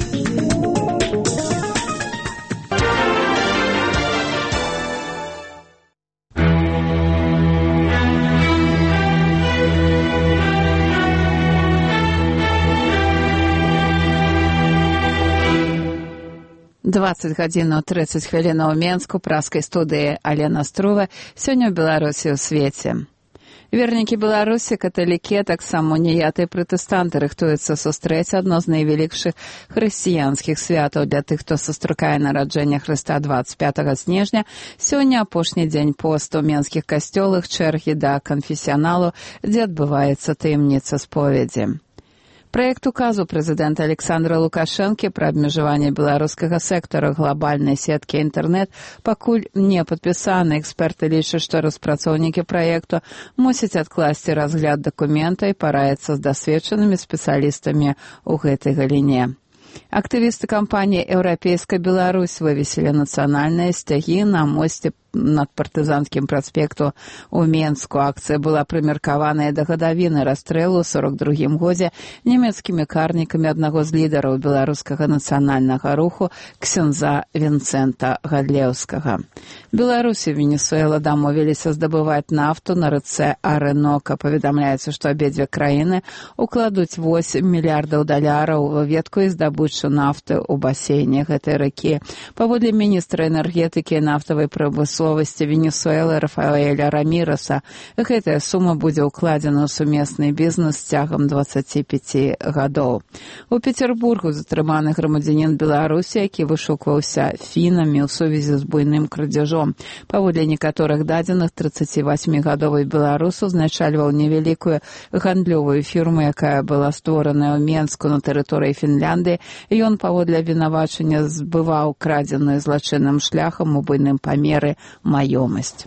двадцать гадзінаў тридцать хвілінаў у Менску, праскай студыі Алена Струва. Сёння ў Беларусі ў свеце. Вернікі Беларусі, каталікі, таксама уніяты і пратэстанты рыхтуюцца сустрэць адно з найвялікшых хрысціянскіх святаў для тых, хто сустракае нараджэнне Хрыста двадцать пятага снежня. Сёння апошні дзень посту ў менскіх касцёлах, чэргі да канфесіяналу, дзе адбываецца таямніца споведзі. Праект указу прэзідэнта Александра Лукашэнкі пра абмежаванне беларускага сектара глобальнай сеткі інтэрнэт пакуль не падпісаны. Эксперты лічаць, што распрацоўнікі праекту мусяць адкласці разгляд дакумента і параіцца з дасведчанымі спецыялістамі ў гэтай галіне. Актывісты кампаніі «Еўрапейская Беларусь» вывесілі нацыянальныя сцягі на мосце над партызанскім праспекту ў Менску. Акцыя была прымеркаваная да гадавіны расстрэлу ў сорок другім годзе нямецкімі карнікамі аднаго з лідараў беларускага нацыянальнага руху ксяндза Вінцэнта Гадлеўскага. Беларусь і Венесуэла дамовіліся здабываць нафту на рацэ Арэнока. Паведамляецца, што абедзве краіны укладуць восемь мільярдаў даляраў у ветку і здабычу нафты ў басейне гэтай ракі. Паводле міністра энергетыкі і нафтавай прамысловасці Венесуэлы Рафаэля Раміреса, гэтая сума будзе ўкладзена ў сумесны бізнес цягам дваццаці пяці гадоў. У Петербургу затрыманы грамадзянін Беларусі, які вышукваўся фінамі ў сувязі з буйным крадзяжом. Паводле некаторых дадзеных, трыццацівасьмігадовы беларус узначальваў невялікую гандлёвую фірму, якая была створаная ў Менску на тэрыторыі Фінляндыі. Ён паводле абвінавачання збываў крадзеную злачынным шляхам у буйным памеры маёмасць.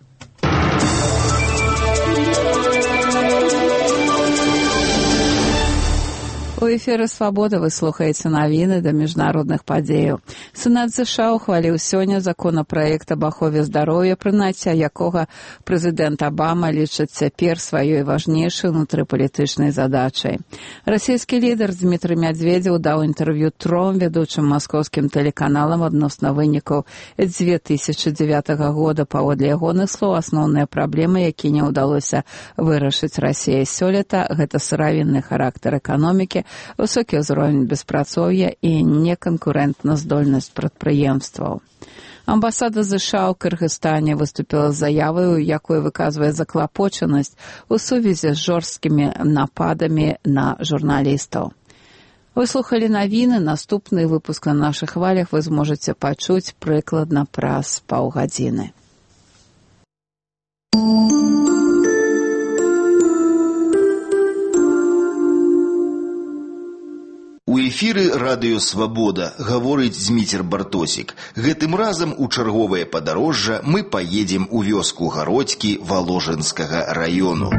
У эфіры «Свабода» вы слухаеце навіны да міжнародных падзеяў. Сенат ЗША ухваліў сёння законапраект аб ахове здароўя, прыняцця якога прэзідэнт Абама лічыць цяпер сваёй важнейшай унутрыпалітычнай задачай. Расійскі лідар Дмітрый Мядзведзеў даў інтэрв'ю тром вядучым маскоўскім тэлеканалам адносна вынікаў дзве тысячы дзевятага года. Паводле ягоных слоў, асноўныя праблемы, якія не ўдалося вырашыць Расіі сёлета, гэта сыравінны характар эканомікі, высокі ўзровень беспрацоўя і неканкурэнтна здольнасць прадпрыемстваў. Амбасада ЗША ў Кыргызстане выступіла з заявай, у якой выказвае заклапочанасць у сувязі з жорсткімі нападамі на журналістаў. Вы слухалі навіны. Наступны выпуск на нашых хвалях вы зможаце пачуць прыкладна праз паўгадзіны. У эфіры радыё «Свабода» гаворыць Зміцер Бартосік. Гэтым разам у чарговае падарожжа мы паедзем у вёску Гародзькі Валожынскага раёну.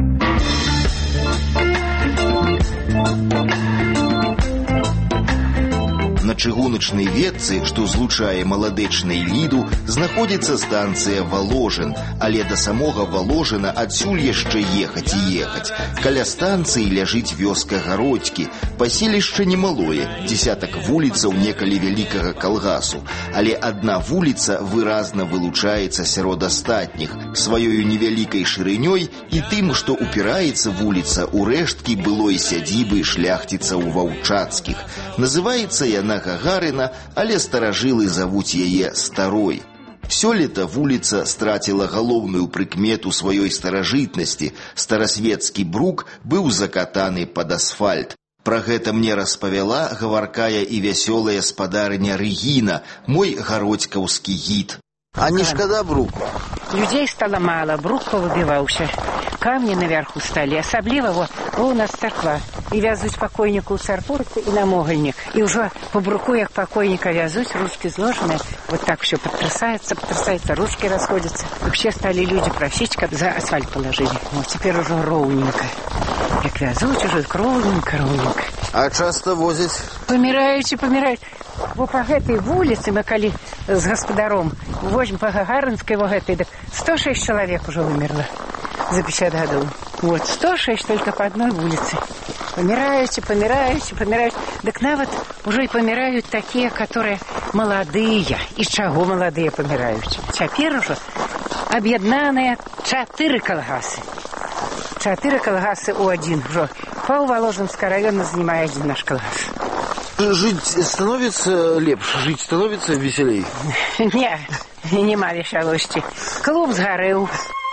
На чыгуначнай ветцы, што злучае Маладэчна і Ліду, знаходзіцца станцыя Валожын, але да самога Валожына адсюль яшчэ ехаць і ехаць. Каля станцыі ляжыць вёска Гародзькі. Паселішча немалое, дзесятак вуліцаў некалі вялікага калгасу, але адна вуліца выразна вылучаецца сярод астатніх сваёю невялікай шырынёй і тым, што упіраецца вуліца ў рэшткі былой сядзібы шляхціцаў ваўчацкіх. Называецца яна Гагарына, але старажылы завуць яе Старой. Сёлета вуліца страціла галоўную прыкмету сваёй старажытнасці. Старасвецкі брук быў закатаны пад асфальт. Пра гэта мне распавяла гаваркая і вясёлая спадарыня Рэгіна, мой гародзькаўскі гід. А не шкада бруку? Людзей стала мала, брук повыбіваўся. камни наверху стали, асабліва вот у нас царква, і вязуць пакойніку ў царкву і на могільнік, і ўжо по бруку як пакойніка вязуць, ручки зложены, вот так все потрясается, потрясается, ручки расходятся. Вообще стали люди просить, как за асфальт положили. Вот теперь уже ровненько. Как вязуць уже ровненько, ровненько. А часто возить? Помираючи, помирають. Во по гэтай вуліцы мы калі з гаспадаром возьмем по Гагаринской во гэтай, так сто шесть человек уже умерло за пятьдесят годов. Вот, сто шесть только по одной улице. Помирающие, помирающие, помирающие. Так нават уже и помирают такие, которые молодые. И чего молодые помирающие? Теперь уже объединенные четыре колгасы. Четыре колгасы у один уже. Пол Воложенского района занимает один наш колгас. Жить становится лепше, жить становится веселей? Не, нема веселости. Клуб сгорел.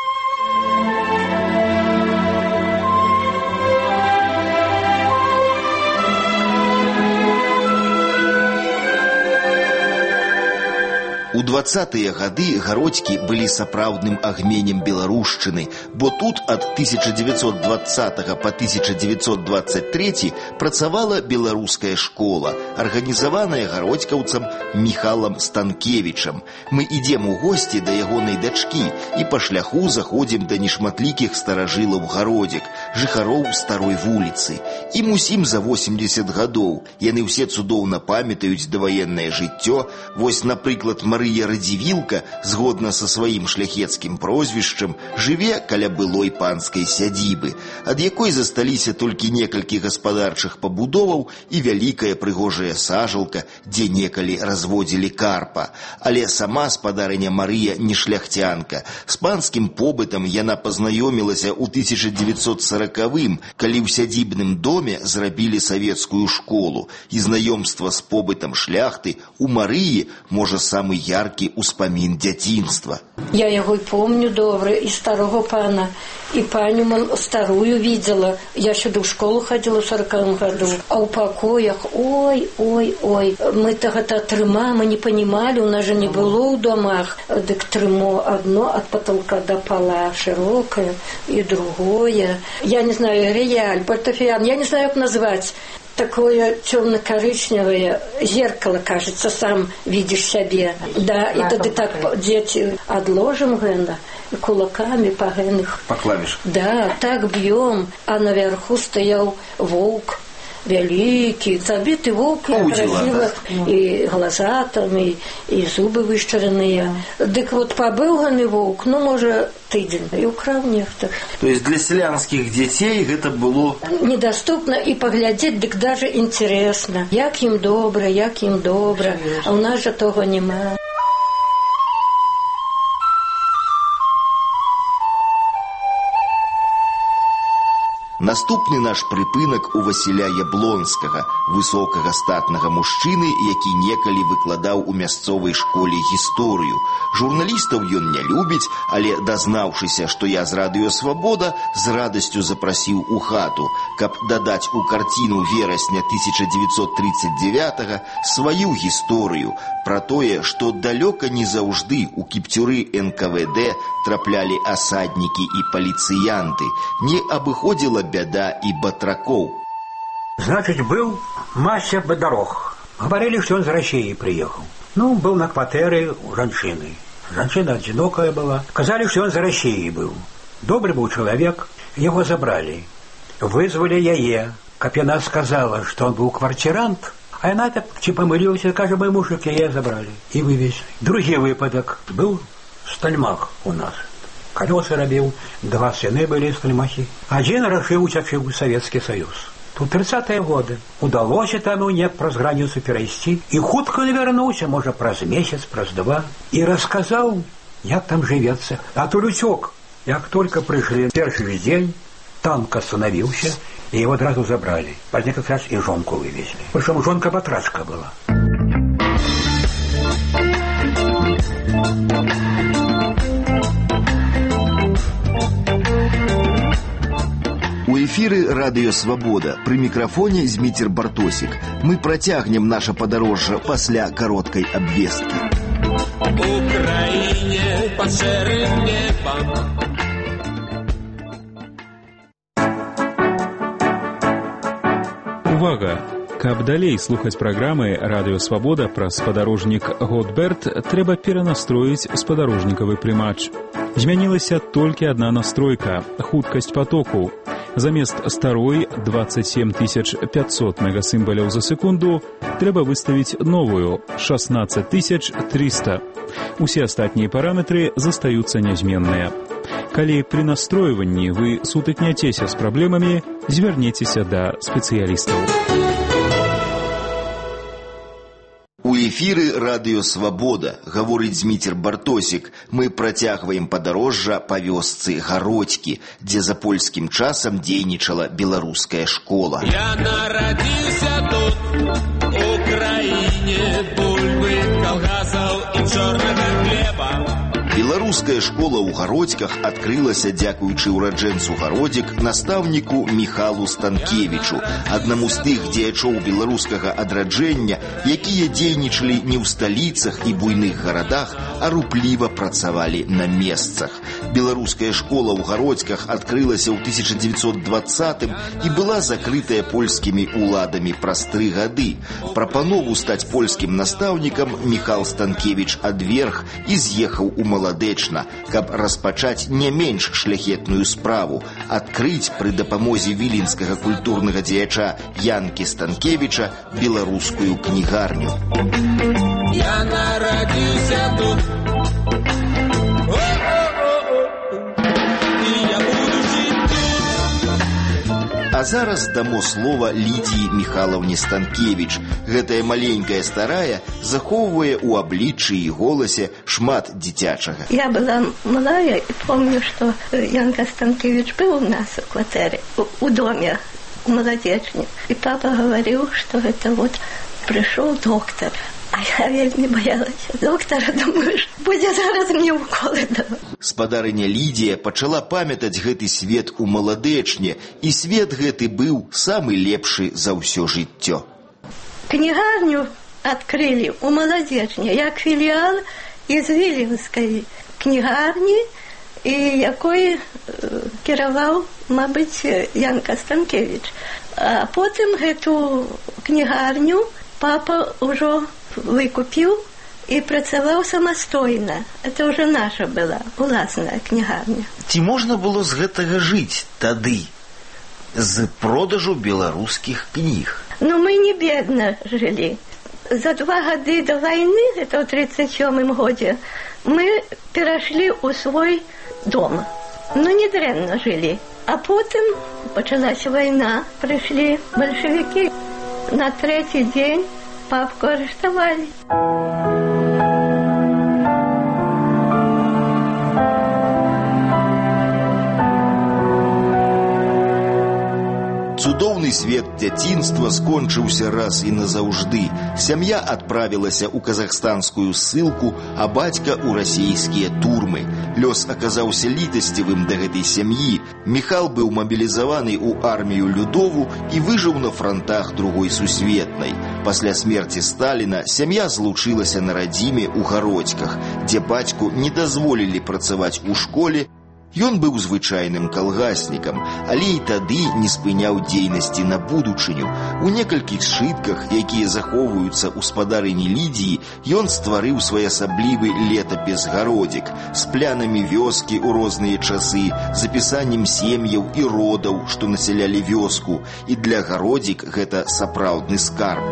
У двадцатыя гады гародзькі былі сапраўдным агменем беларушчыны, бо тут ад тысяча девятьсот двадцатага па тысяча девятьсот двадцать третий працавала беларуская школа, арганізаваная гародзькаўцам Міхалам Станкевічам. Мы ідзем у госці да ягонай дачкі і па шляху заходзім да нешматлікіх старажылаў гародзік, жыхароў старой вуліцы. Ім усім за восемьдесят гадоў. Яны ўсе цудоўна памятаюць даваеннае жыццё. Вось, напрыклад, Марыя Радзівілка, згодна са сваім шляхецкім прозвішчам, жыве каля былой панскай сядзібы, ад якой засталіся толькі некалькі гаспадарчых пабудоваў і вялікая прыгожая сажалка, дзе некалі разводзілі карпа. Але сама спадарыня Марыя не шляхцянка. З панскім побытам яна пазнаёмілася ў тысяча девятьсот сорокавым, калі ў сядзібным доме зрабілі савецкую школу. І знаёмства з побытам шляхты у Марыі, можа, самы яркі ўспамін дзяцінства. Я яго помню добра, і старого пана, і паню старую видела. Я сюда в школу ходила в сороковом году, а у покоях, ой, ой, ой, мы тогда трыма, мы не понимали, у нас же не было в домах, так трымо одно от потолка до пола, широкое, и другое. Я не знаю, реаль, портофиан, я не знаю, как назвать. Такое темно-коричневое зеркало, кажется, сам видишь себе. Да, и тогда так дети отложим гена, кулаками по генах. По клавишам. Да, так бьем, а наверху стоял волк. Великий, забитый волк, красиво, и глаза там, и, и зубы выщеренные. Так вот, побылганный волк, ну, может, тыдзень, и украл нехто. То есть для селянских детей это было... Недоступно, и поглядеть, так даже интересно. Як им добро, як им добро, а у нас же того нема. Наступны наш прыпынак у Васіля Яблонскага, высокага статнага мужчыны, які некалі выкладаў у мясцовай школе гісторыю. Журналістаў ён не любіць, але, дазнаўшыся, што я з радыё «Свабода», з радасцю запрасіў у хату, каб дадаць у карціну верасня тысяча девятьсот тридцать девятого сваю гісторыю пра тое, што далёка не заўжды у кіпцюры эн ка вэ дэ траплялі асаднікі і паліцыянты, не абыходзіла бяда и батраков. Значит, был Мася Бадарох. Говорили, что он из России приехал. Ну, был на квартире у женщины. Женщина одинокая была. Сказали, что он из России был. Добрый был человек. Его забрали. Вызвали яе. Как она сказала, что он был квартирант, а она так типа помылился, кажется, мой муж, и яе забрали. И вывезли. Другой выпадок был в Стальмах у нас. Колеса робил, два сыны были стальмахи. Один решил уйти в Советский Союз. Тут тридцатые годы. Удалось там мне праз границу перейти. И хутко вернулся, может, праз месяц, праз два. И рассказал, как там живется. А то утек. Как только пришли первый день, танк остановился, и его сразу забрали. Позднее как раз и жонку вывезли. Причем жонка батрачка была. У эфіры радыё «Свабода». Пры мікрафоне Зміцер Бартосік. Мы працягнем наша падарожжа пасля кароткай абвесткі. Украіне пад шэрым небам Увага! Каб далей слухаць праграмы «Радыё Свабода» пра спадарожнік Готберт, трэба перанастроіць спадарожнікавы прымач. Змянілася толькі адна настройка – хуткасць потоку. Замест старой двадцать семь тысяч пятьсот мегасімбаляў за секунду трэба выставіць новую – шестнадцать тысяч триста. Усе астатнія параметры застаюцца нязменныя. Калі пры настройванні вы сутыкняцеся з праблемамі, звярніцеся да спецыялістаў. У эфіры «Радыё Свабода», гаворыць Зміцер Бартосік. Мы працягваем падарожжа па вёсцы Гародзькі, дзе за польскім часам дзейнічала беларуская школа. Я нарадзіўся тут, у краіне бульбы, калгасаў і чорнага хлеба. Беларуская школа ў Гародзьках адкрылася дзякуючы ўраджэнцу Гародзік, настаўніку Міхалу Станкевічу, аднаму з тых дзеячоў беларускага адраджэння, якія дзейнічалі не ў сталіцах і буйных гарадах, а рупліва працавалі на месцах. Беларуская школа ў Гародзьках адкрылася ў тысяча дзевяцьсот двадцатым і была закрытая польскімі уладамі праз тры гады. Прапанову стаць польскім настаўнікам Міхал Станкевіч адверг і з'ехаў у Маладэчна, каб распачаць не менш шляхетную справу – адкрыць пры дапамозе віленскага культурнага дзеяча Янкі Станкевіча беларускую кнігарню. Я нарадзіўся тут. А зараз дамо слова Лідіі Міхалаўне Станкевіч. Гэтая маленькая старая захоўвае ў абліччы і голасе шмат дзіцячага. Я была малая и помню, что Янка Станкевич был у нас в квартире, у доме, у Молодечне. И папа говорил, что это вот пришел доктор. А я вельмі боялася доктара, думаю, што будзе зараз мне уколы даваць. Спадарыня Лідія пачала памятаць гэты свет у Маладэчне, і свет гэты быў самы лепшы за ўсё жыццё. Кнігарню адкрылі у Маладэчне як філіал з віленскай кнігарні, і якой кіраваў, мабыць, Янка Станкевіч. А потым гэту кнігарню папа ўжо выкупіў і працаваў самастойна. Это ўжо наша была уласная кнігарня. Ці можна было з гэтага жыць тады, з продажу беларускіх кніг? Ну, мы не бедна жылі. За два гады до вайны, это ў тридцать сёмым годзе, мы перайшлі ў свой дом. Ну, не дрэнна жылі. А потым пачалася вайна, прыйшлі бальшавікі. На трэці дзень папку арыштавалі. Цудоўны свет дзяцінства скончыўся раз і назаўжды. Сям'я адправілася ў казахстанскую ссылку, а бацька ў расійскія турмы. Лёс аказаўся літасцівым да гэтай сям'і. Міхал быў мабілізаваны ў армію Людову і выжыў на фронтах другой сусветнай. Пасля смерці Сталіна сям'я злучылася на радзіме ў Гародзьках, дзе бацьку не дазволілі працаваць у школе. Ён быў звычайным калгаснікам, але і тады не спыняў дзейнасці на будучыню. У некалькіх сшытках, якія захоўваюцца ў спадарыні Лідіі, ён стварыў своеасаблівы летапіс Гародзік з плянамі вёскі ў розныя часы, запісаннем сем'яў і родаў, што насялялі вёску. І для Гародзік гэта сапраўдны скарб.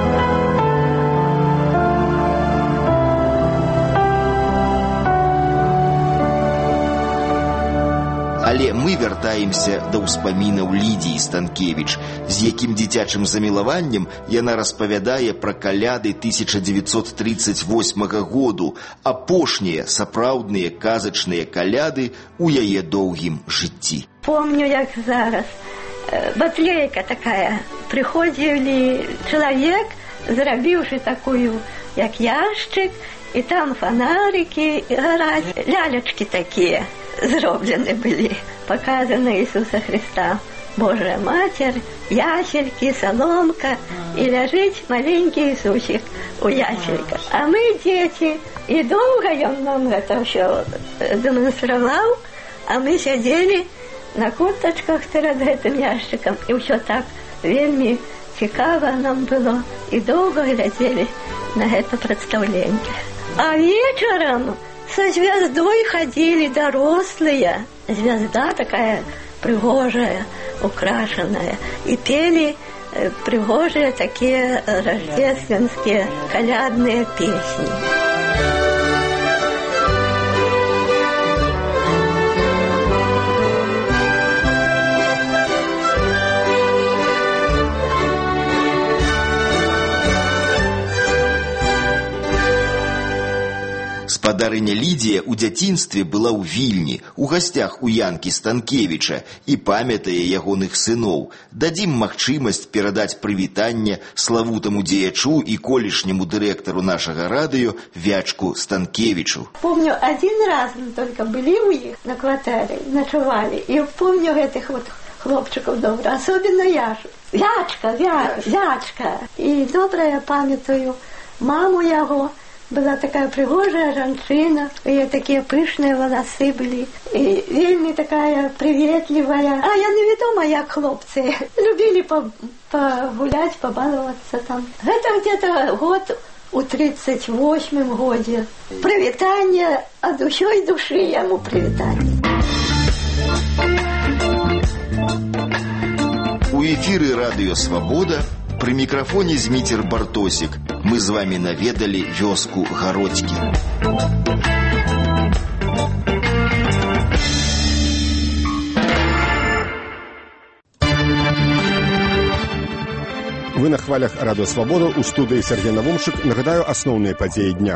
Але мы вяртаемся да ўспамінаў Лідіі Станкевіч, з якім дзіцячым замілаваннем яна распавядае пра каляды тысяча дзевяцьсот тридцать восьмага году, апошнія сапраўдныя казачныя каляды ў яе доўгім жыцці. Помню, як зараз. Батлейка такая. Прыходзілі чалавек, зрабіўшы такую, як яшчык, і там фонарики гараць, лялечкі такія зроблены былі, показаны Ісуса Христа. Божая Матерь, ясельки, соломка, і ляжыць маленькі Ісусік у ясельках. А мы дзеці, і доўга ён нам гэта ўсё дэманстраваў, а мы сядзелі на кутачках перад гэтым яшчыкам, і ўсё так вельмі цікава нам было, і доўга глядзелі на гэта прадстаўленне. А вечарам со звяздой ходили дорослые. Звезда такая пригожая, украшенная. И пели пригожие такие рождественские колядные песни. Спадарыня Лідія ў дзяцінстве была ў Вільні, у гасцях у Янкі Станкевіча і памятае ягоных сыноў. Дадзім магчымасць перадаць прывітанне славутаму дзеячу і колішняму дырэктару нашага радыё Вячку Станкевічу. Помню, один раз мы только были у іх на кватэре, ночевали, и помню гэтых вот хлопчиков добра, особенно Яшу. Вячка, Вя, Вячка. И добра я памятаю маму яго. Была такая пригожая жанчына, и такие пышные волосы были, и вельми такая приветливая. А я неведома, як хлопцы любили погулять, побаловаться там. Это где-то год у тридцать восьмым годе. Привитание от усёй души ему привитание. У эфиры радыё «Свабода» при микрофоне Змитер Бартосик. Мы з вами наведали вёску Гародзькі. Вы на хвалях радыё «Свабода», у студыі Сергей Навумшык. Нагадаю асноўныя падзеі дня.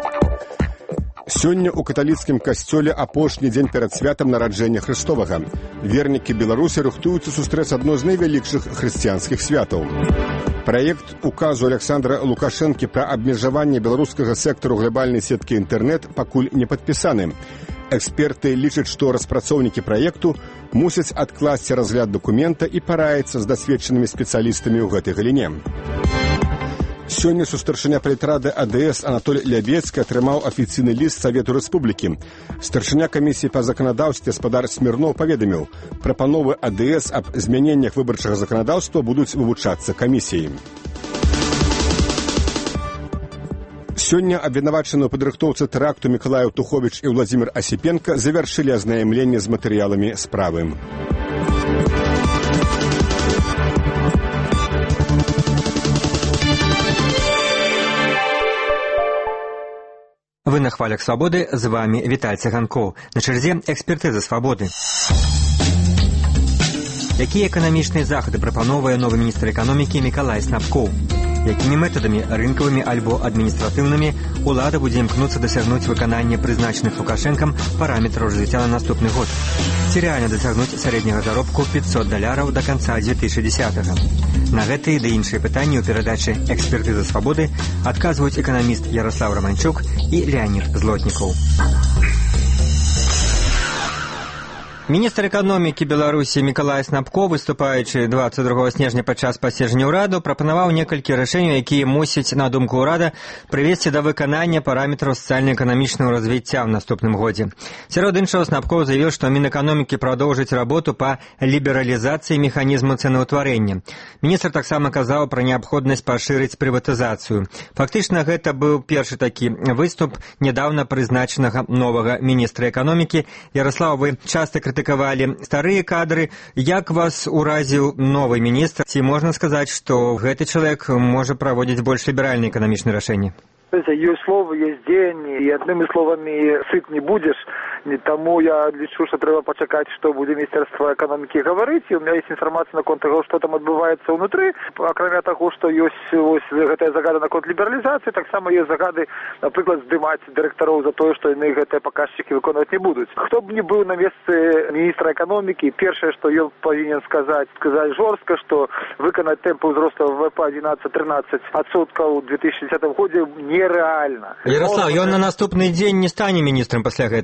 Сёння ў каталіцкім касцёле апошні дзень перад святам нараджэння Хрыстовага. Вернікі Беларусі рыхтуюцца сустрэць адно з найвялікшых хрысціянскіх святаў. Праект указу Александра Лукашэнкі пра абмежаванне беларускага сектару глобальнай сеткі інтэрнэт пакуль не падпісаны. Эксперты лічаць, што распрацоўнікі праекту мусяць адкласці разгляд дакумента і параіцца з дасведчанымі спецыялістамі ў гэтай галіне. Сёння сустаршыня палітрады А Д С Анатоль Лябецкі атрымаў афіцыйны ліст Савету Рэспублікі. Старшыня камісіі па заканадаўстве спадар Смірноў паведаміў, прапановы А Д С аб змяненнях выбарчага заканадаўства будуць вывучацца камісіяй. Сёння абвінавачаны ў падрыхтоўцы тэракту Мікалай Туховіч і Владзімір Асіпенка завяршылі азнаямленне з матэрыяламі справы. Вы на хвалях «Свободы», з вами Віталь Цыганкоў. На чарзе экспертыза «Свободы». Якія эканамічныя захады прапановвае новы міністр эканомікі Мікалай Снапкоў? Якімі метадамі, рынкавымі альбо адміністратыўнымі, улада будзе імкнуцца дасягнуць выканання прызначаных Лукашэнкам параметраў развіцця на наступны год? Ці рэальна дасягнуць сярэдняга заробку пятьсот даляраў да канца две тысячи десятого? На гэтыя ды іншыя пытанні ў перадачы «Экспертыза свабоды» адказваюць эканаміст Ярослав Романчук і Леонид Злотнікаў. Міністр эканомікі Беларусі Мікалай Снапкоў, выступаючы двадцать другого снежня падчас паседжання ўраду, прапанаваў некалькі рашэнняў, якія мусяць, на думку ўрада, прывесці да выканання параметраў сацыяльна-эканамічнага развіцця ў наступным годзе. Сярод іншага, Снапкоў заявіў, што Мінэканомікі прадоўжыць работу па лібералізацыі механізму цэнаўтварэння. Міністр таксама казаў пра неабходнасць пашырыць прыватызацыю. Фактычна, гэта быў першы такі выступ нядаўна прызначанага новага міністра эканомікі. Ярослав, вы часта крытыкавалі старыя кадры. Як вас уразіў новы міністр? Ці можна сказаць, што гэты чалавек можа праводзіць больш ліберальныя эканамічныя рашэнні? Есть слово, есть день, и одними словами сыт не будешь. Тому я лічу, что треба почекать, что будет Министерство экономики говорить. И у меня есть информация на конт того, что там отбывается внутри. Кроме того, что есть эта загада на конт либерализации, так само есть загады, например, сдымать директоров за то, что иные эти показчики выполнять не будут. Кто бы ни был на месте министра экономики, первое, что я повинен сказать, сказать жестко, что выполнить темпы взроста вэ вэ пэ одиннадцать-тринадцать відсотків у две тысячи десятом году нереально. Ярослав, ён на наступны дзень не стане міністрам пасля гэтага, это ж зразумела.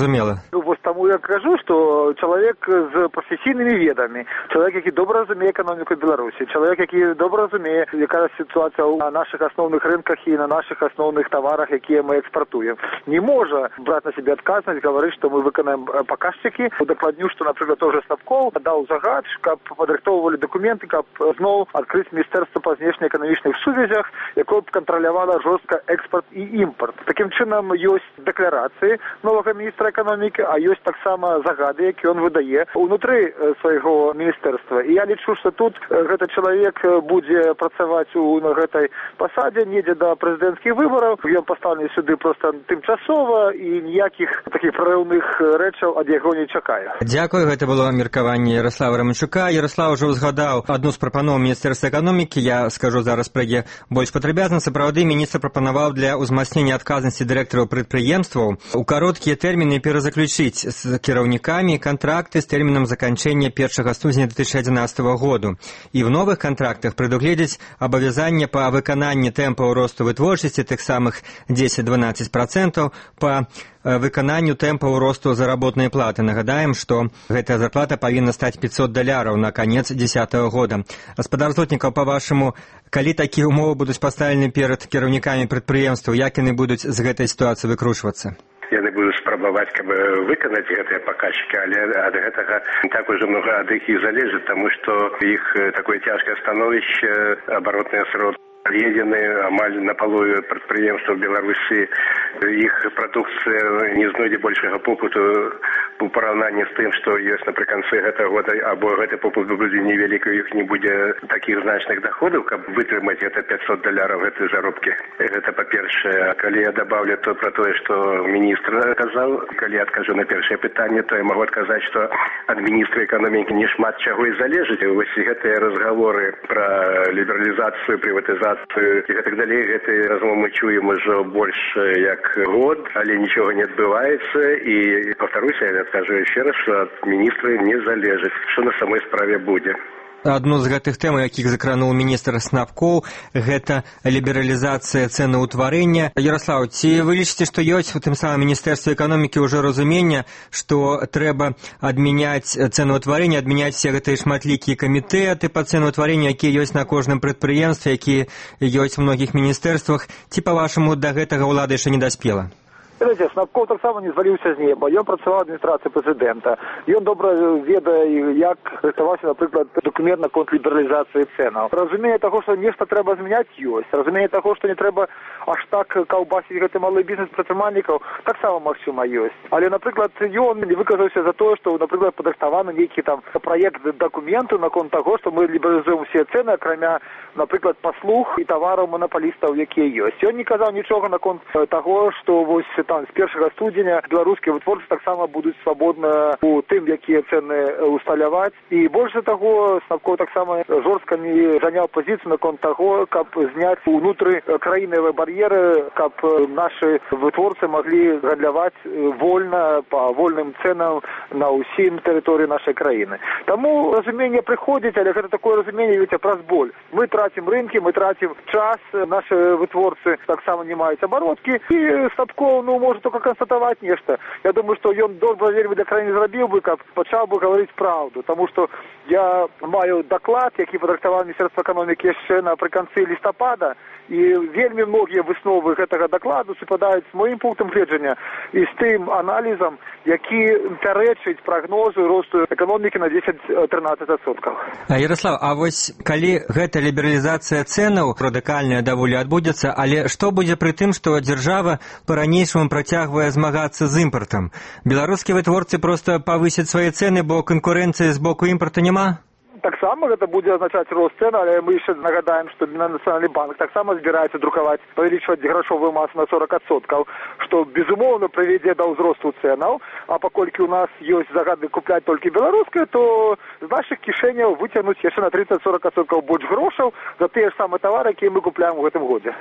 зразумела. Вось таму я кажу, што чалавек з прафесійнымі ведамі, чалавек, які добра разумее эканоміку Беларусі, чалавек, які добра разумее, якая сітуацыя на нашых асноўных рынках і на нашых асноўных таварах, якія мы экспартуем, не можа браць на сябе адказнасць, гаварыць, што мы выканаем паказчыкі. Дакладню, што, напрыклад, той жа Снапкоў даў загад, каб падрыхтоўвалі дакументы, каб зноў адкрыць міністэрства па знешнеэканамічных сувязях, якое б кантралявала жорстка экспорт і імпорт. Такім чынам ёсць дэкларацыі новага міністра эканомікі, а ёсць таксама загады, які ён выдае ўнутры свайго міністэрства. І я лічу, што тут гэты чалавек будзе працаваць у на гэтай пасадзе, недзе да прэзідэнцкіх выбараў. Ён пастаўлены сюды проста тымчасова і ніякіх такіх прарыўных рэчаў ад яго не чакае. Дзякую, гэта было меркаванне Ярослава Романчука. Ярослав ужо узгадаў адну з прапаноў міністэрства эканомікі. Я скажу зараз пра яе больш падрабязна. Сапраўды, міністр прапанаваў для ўзмацнення адказнасці дырэктараў прадпрыемстваў у кароткія тэрміны перазаключыць з кіраўнікамі кантракты з тэрмінам заканчэння першага студзеня две тысячи одиннадцатого году. І в новых кантрактах прадугледзець абавязанне па выкананні тэмпаў росту вытворчасці тых самых десять-дванадцать процентов па выкананню тэмпаў росту заработнай платы. Нагадаем, што гэтая зарплата павінна стаць пятьсот даляраў на канец дзесятого года. Гаспадар Злотнікаў, па-вашаму, калі такія ўмовы будуць пастаўлены перад кіраўнікамі прадпрыемстваў, як яны будуць з гэтай сітуацыі выкручвацца? Яны будуць спрабаваць, каб выканаць гэтыя паказчыкі, але ад гэтага так ужо многа ад іх і залежыць, таму што іх такое цяжкае становішча, абаротныя сродкі введены амаль на палове прадпрыемстваў Беларусі. Іх прадукцыя не знойдзе большага попыту у параўнанні з тым, што ёсць напрыканцы гэтага года, або гэты попыт будзе невялікі, у іх не будзе такіх значных доходаў, каб вытрымаць гэта пятьсот даляраў гэтай заробкі. Гэта па-першае. Калі я дабаўлю то пра тое, што міністр казаў, калі я адкажу на першае пытанне, то я магу адказаць, што ад міністра эканомікі не шмат чаго і залежыць. Вось гэтыя разгаворы пра лібералізацыю, прыватызацыю і гэтак далей, гэтыя размовы мы чуем ужо больш як год, але нічога не адбываецца. І паўтаруся, я адкажу яшчэ раз, што ад міністра не залежыць, што на самой справе будзе. Адну з гэтых тэм, якіх закрануў міністр Снапкоў, гэта лібералізацыя цэнаўтварэння. Ярослав, ці вы лічыце, што ёсць у тым самым міністэрстве эканомікі ўжо разуменне, што трэба адмяняць цэнаўтварэнне, адмяняць все гэтыя шматлікія камітэты па цэнаўтварэнню, якія ёсць на кожным прадпрыемстве, якія ёсць у многіх міністэрствах, ці, па-вашаму, да гэтага ўлада яшчэ не даспела? Ведаеце, Снапкоў таксама не зваліўся з неба. Ён працаваў адміністрацыі прэзідэнта. Ён добра ведае, як рыхтаваўся, напрыклад, дакумент наконт лібералізацыі цэнаў. Разуменне таго, што нешта трэба змяняць, ёсць. Разуменне таго, што не трэба аж так каўбасіць гэты малы бізнес прадпрымальнікаў, таксама магчыма ёсць. Але, напрыклад, ён не выказаўся за тое, што, напрыклад, падрыхтаваны нейкі там праект дакументу наконт таго, што мы лібералізуем усе цэны, акрамя, напрыклад, паслуг і тавараў манапалістаў, якія ёсць. Ён не казаў нічога наконт таго, што вось там з першага студзеня беларускія вытворцы таксама будуць свабодна у тым, якія цэны усталяваць. І больш за таго, Снапкоў таксама жорстка не заняў пазіцыю наконт таго, каб зняць унутры краінавыя бар'еры, каб нашы вытворцы маглі гандляваць вольна па вольным цэнам на ўсім тэрыторыі нашай краіны. Таму разуменне прыходзіць, але гэта такое разуменне, ведаеце, праз боль. Мы трацім рынкі, мы трацім час, нашы вытворцы таксама не маюць абароткі, і Снапкоў, ну, можа только констатаваць нешта. Я думаю, што ён добра вельмі для краіны зрабіў бы, каб пачаў бы гаварыць праўду, таму што я маю даклад, які падрыхтаваў міністэрства эканомікі яшчэ напрыканцы лістапада, і вельмі многія высновы гэтага дакладу супадаюць з моім пунктам гледжання і з тым аналізам, які пярэчыць прагнозу росту эканомікі на десять-тринадцать процентов. Ярослав, а вось калі гэта лібералізацыя цэнаў радыкальная даволі адбудзецца, але што будзе пры тым, што дзяржава па-ранейшаму працягвае змагацца з імпартам? Беларускія вытворцы проста павысяць свае цэны, бо канкурэнцыі з боку імпарта няма? Таксама гэта будзе азначаць рост цэн, але мы яшчэ нагадаем, што Нацыянальны банк таксама збіраецца друкаваць, павялічваць грашовую масу на сорок процентов, што, безумоўна, прывядзе да ўзросту цэнаў, а паколькі у нас ёсць загады купляць толькі беларускае, то з нашых кішэняў выцягнуць яшчэ на тридцать-сорок процентов больш грошаў за тыя ж самыя тавары, якія мы купляем у гэтым годзе.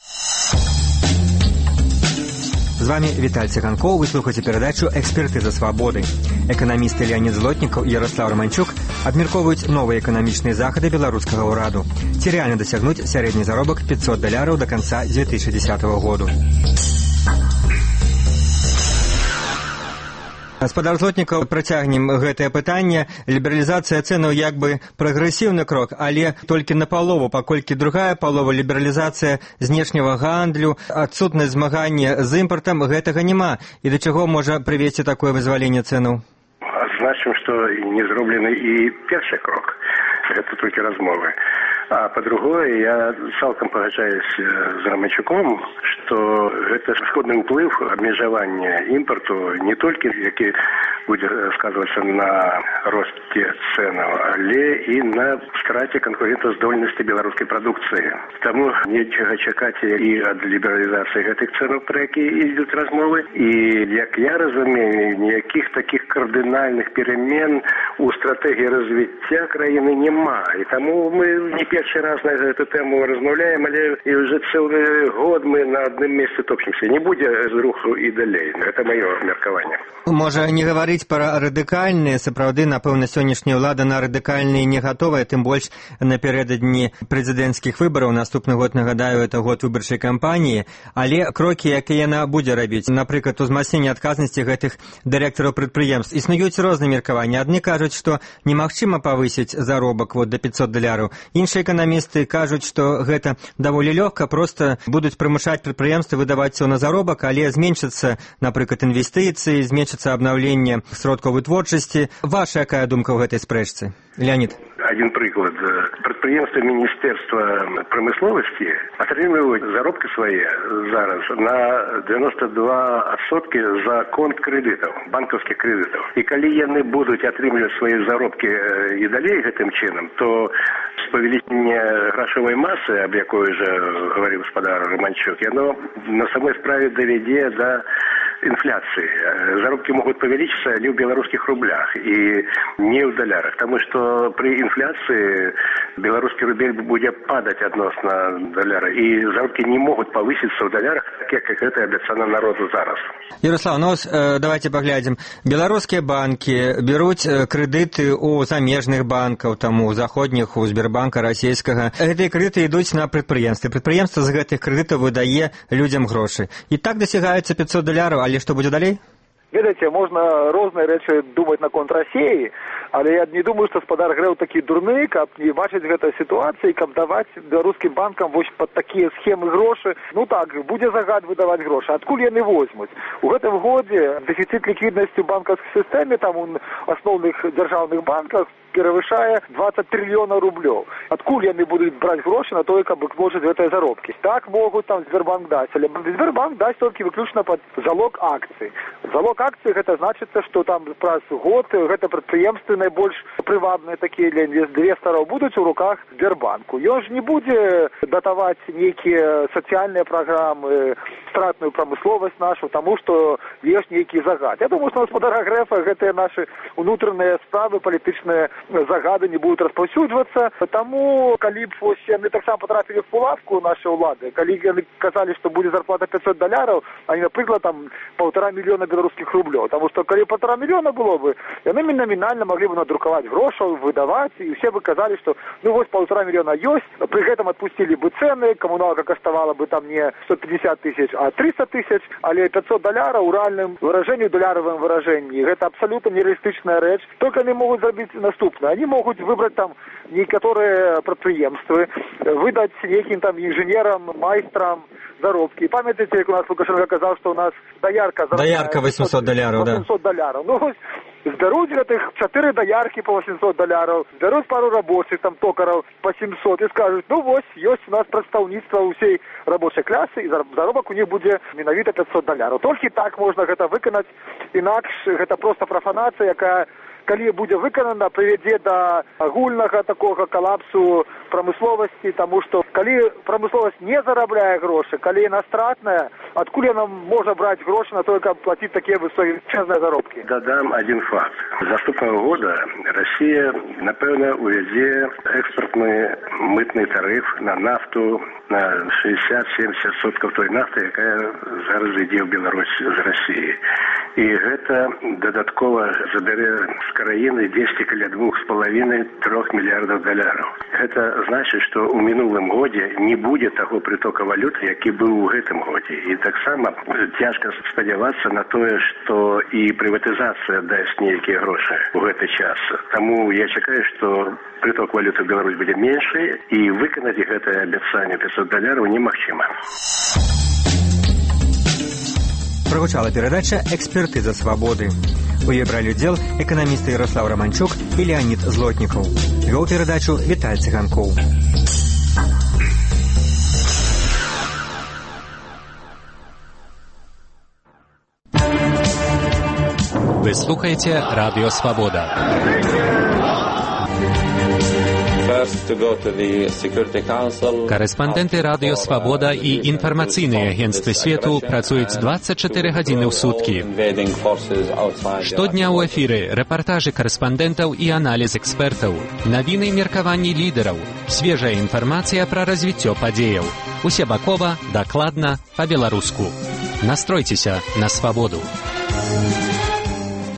З вами Віталь Циганков, вы слухаеце перадачу «Экспертыза свабоды». Эканамісты Леонид Злотнікаў і Ярослав Романчук абмяркоўваюць новыя эканамічныя захады беларускага ўраду. Ці рэальна дасягнуць сярэдні заробак пятьсот даляраў да канца две тысячи десятого году. Гаспадар Злотнікаў, працягнем гэтае пытанне. Лібералізацыя цэнаў як бы прагрэсіўны крок, але толькі на палову, паколькі другая палова лібералізацыя знешняга гандлю, адсутнасць змагання з імпартам, гэтага няма. І да чаго можа прывесці такое вызваленне цэнаў? Адзначым, што не зроблены і першы крок. Гэта толькі размовы. А по-другое, я цалкам пагаджаюсь з Романчуком, што гэта шкодны ўплыв абмежавання імпарту не толькі, які будзе сказвацца на росце цэнаў, але і на страце канкурэнтаздольнасці беларускай прадукцыі. Таму нечага чакаць і ад лібералізацыі гэтых цэнаў, пра якія ідуць размовы. І, як я разумею, ніякіх такіх кардынальных перамен у стратэгіі развіцця краіны няма. І таму мы не першы раз на эту тэму размаўляем, але і ўжо цэлы год мы на адным месцы топчемся. Не будзе руху і далей. Гэта маё меркаванне. Можа, не гаварыць пра радыкальныя, сапраўды, напэўна, сённяшняя ўлада на радыкальныя не гатовая, тым больш напярэдадні прэзідэнцкіх выбараў. Наступны год, нагадаю, это год выбарчай кампаніі, але крокі, якія яна будзе рабіць, напрыклад, узмацненне адказнасці гэтых дырэктараў прадпрыемств. Існуюць розныя меркаванні. Адны кажуць, што немагчыма павысіць заробак вот, да пятьсот даляраў. Іншыя эканамісты кажуць, што гэта даволі лёгка, проста будуць прымушаць прадпрыемствы выдаваць всё на заробак, але зменшыцца, напрыклад, інвестыцыі, зменшыцца абнаўленне сродкаў вытворчасці. Ваша якая думка ў гэтай спрэчцы? Леонид. Один приклад. Предприемства Министерства промысловости отрымліваюць заробки свои зараз на девяносто два відсотки за конт кредитов, банковских кредитов. И коли яны будут отрымліваць свои заробки и далее гэтым чином, то павелічэнне грошовой массы, об якой уже говорил господар Романчук, оно на самой справе доведе до инфляции. Заробки могут повеличиться не в белорусских рублях и не в долларах, потому что при инфляции белорусский рубль будет падать относно доллара, и заробки не могут повыситься в долларах, так как это обещано народу зараз. Ярослав, ну э, давайте поглядим. Белорусские банки берут кредиты у замежных банков, там у заходних, у Сбербанка российского. Эти кредиты идут на предприемства. Предприемство за этих кредитов выдае людям гроши. И так достигается пятьсот долларов, але что будет далее? Ведаеце, можна розныя рэчы думаць наконт Расіі, але я не думаю, што спадар Грэў такі дурны, каб не бачыць гэтай сітуацыі, каб даваць беларускім банкам вось пад такія схемы грошы. Ну так, будзе загад выдаваць грошы. Адкуль яны возьмуць? У гэтым годзе дэфіцыт ліквіднасці ў банкаўскай сістэме, там у асноўных дзяржаўных банках перавышае двадцать триллионов рублёў. Адкуль яны будуць браць грошы на тое, каб вложыць гэтыя заробкі? Так могуць там Сбербанк даць, але Сбербанк даць толькі выключна пад залог акцый. Залог акцый гэта значыцца, што там праз год гэта прадпрыемствы найбольш прывабныя такія для інвестараў будуць у руках Сбербанку. Ён ж не будзе датаваць нейкія сацыяльныя праграмы, стратную прамысловасць нашу, таму што ёсць нейкі загад. Я думаю, што гаспадара Грэфа гэтыя нашы унутраныя справы палітычныя загады не будут распаўсюджвацца. Таму, калі б вось яны таксама потрапілі в пулавку нашай улады, калі яны казалі, што будзе зарплата пятьсот долларов, а не, напрыклад, там полтора мільёна беларускіх рублёў. Таму што калі полтора мільёна было бы, яны номінальна маглі бы надрукаваць грошаў, выдаваць, і ўсе бы казалі, што ну вось полтора мільёна ёсць, пры гэтым адпусцілі бы цэны, камуналка каштавала бы там не сто пятьдесят тысяч, а триста тысяч, але пятьсот долларов у рэальным выражэнні, долларовым выражэнні. Гэта абсалютна нереалістычная рэч. Толькі яны могуць зрабіць наступнае. Они могут выбрать там некоторые предприемства, выдать неким там инженерам, майстрам заробки. Памятаете, как у нас Лукашенко сказал, что у нас доярка... Доярка восемьсот долларов, да. восемьсот долларов. Ну, зберуть гэтых чатыры доярки по восемьсот долларов, зберуть пару рабочих, там, токаров по семьсот и скажут, ну, вось, есть у нас представництво усей рабочей классы, и заробок у них будет менавіта пятьсот долларов. Только так можно это выконать, инакш это просто профанация, якая калі будзе выканана, прывядзе да агульнага такога калапсу прамысловасці, таму што калі прамысловасць не зарабляе грошы, калі яна стратная, адкуль яна можа браць грошы на тое, каб плаціць такія высокія заробкі? Дадам один факт. З наступного года Россия, напэўна, увядзе экспортны мытны тарыф на нафту на шестьдесят-семьдесят сотков той нафты, якая зараз ідзе ў Беларусь з Россией. і гэта дадаткова забярэ з краіны дзесьці каля двух з палавінай трох мільярдаў даляраў. Гэта значыць, што ў мінулым годзе не будзе таго прытока валюты, які быў у гэтым годзе. І таксама цяжка спадзявацца на тое, што і прыватызацыя дасць нейкія грошы ў гэты час. Таму я чакаю, што приток валюты в Беларусь будет меньше, и выконать это обещание пятьсот долларов немагчыма. Прогучала передача «Экспертиза свободы». У ёй бралі удзел эканамісты Ярослав Романчук і Леонид Злотнікаў. Вёў передачу Віталь Цыганкоў. Вы слухаете «Радио Свобода». Корэспандэнты радыё «Свабода» і інфармацыйныя агенцтвы свету працуюць дваццаць чатыры гадзіны ў суткі. Штодня ў эфіры рэпартажы корэспандэнтаў і аналіз экспертаў, навіны і меркаванні лідараў, свежая інфармацыя пра развіццё падзеяў. Усебакова, дакладна, па-беларуску. Настройцеся на свабоду.